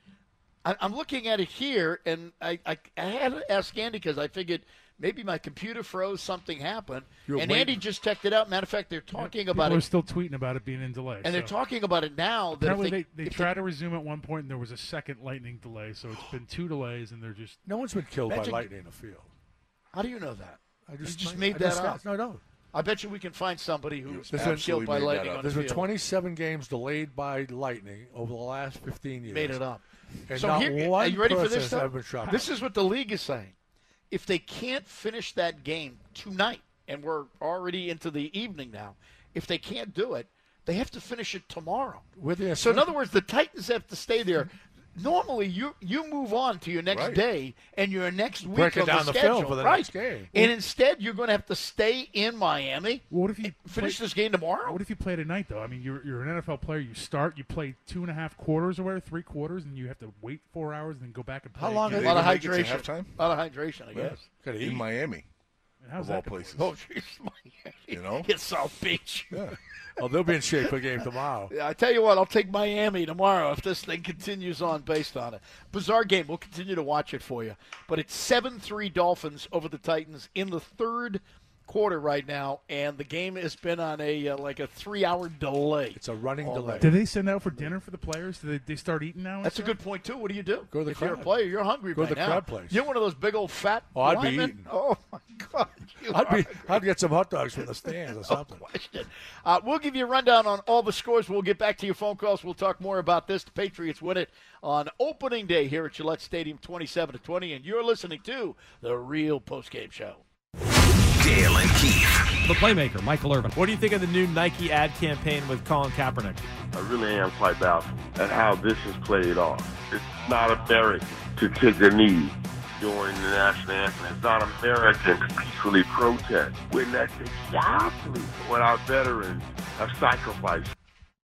I'm looking at it here, and I had to ask Andy because I figured maybe my computer froze, something happened, and Andy just checked it out. Matter of fact, they're talking about it. People are still tweeting about it being in delay. And they're talking about it now. That apparently they tried to resume at one point, and there was a second lightning delay, so it's been 2 delays, and they're just... No one's been killed by lightning in the field. How do you know that? I just made that up. No. I bet you we can find somebody who's been killed by lightning on the There's field. been 27 games delayed by lightning over the last 15 years. Made it up. And so not here, one are you ready for person this? has ever been shot. This is what the league is saying. If they can't finish that game tonight, and we're already into the evening now, if they can't do it, they have to finish it tomorrow. So in other words, the Titans have to stay there. Normally, you move on to your next day and your next week Break it on down the the schedule, film for the right? next game. And instead, you're going to have to stay in Miami. What if you finish this game tomorrow? What if you play tonight, though? I mean, you're an NFL player. You start, you play 2.5 quarters or whatever, 3 quarters, and you have to wait 4 hours and then go back and play. How long? A lot of hydration. A lot of hydration, I guess. In Miami. How's of all that places. Oh, jeez, Miami. You know? It's South Beach. Yeah. Oh, they'll be in shape for the game tomorrow. Yeah, I tell you what, I'll take Miami tomorrow if this thing continues on based on it. Bizarre game. We'll continue to watch it for you. But it's 7-3 Dolphins over the Titans in the third quarter right now, and the game has been on a 3-hour delay. It's a running delay. Do they send out for dinner for the players? Do they start eating now? That's a good point, too. What do you do? Go to the if you're a crab. player, you're hungry Go by to the now. crab place. You're one of those big old fat I'd be linemen? eating. Oh, my God. I'd get some hot dogs from the stands or something. Question. We'll give you a rundown on all the scores. We'll get back to your phone calls. We'll talk more about this. The Patriots win it on opening day here at Gillette Stadium, 27-20, and you're listening to the Real Postgame Show. Dale and Keith. The playmaker, Michael Irvin. What do you think of the new Nike ad campaign with Colin Kaepernick? I really am quite baffled at how this is played off. It's not American to take a knee during the national anthem. It's not American to peacefully protest when that's exactly what our veterans have sacrificed.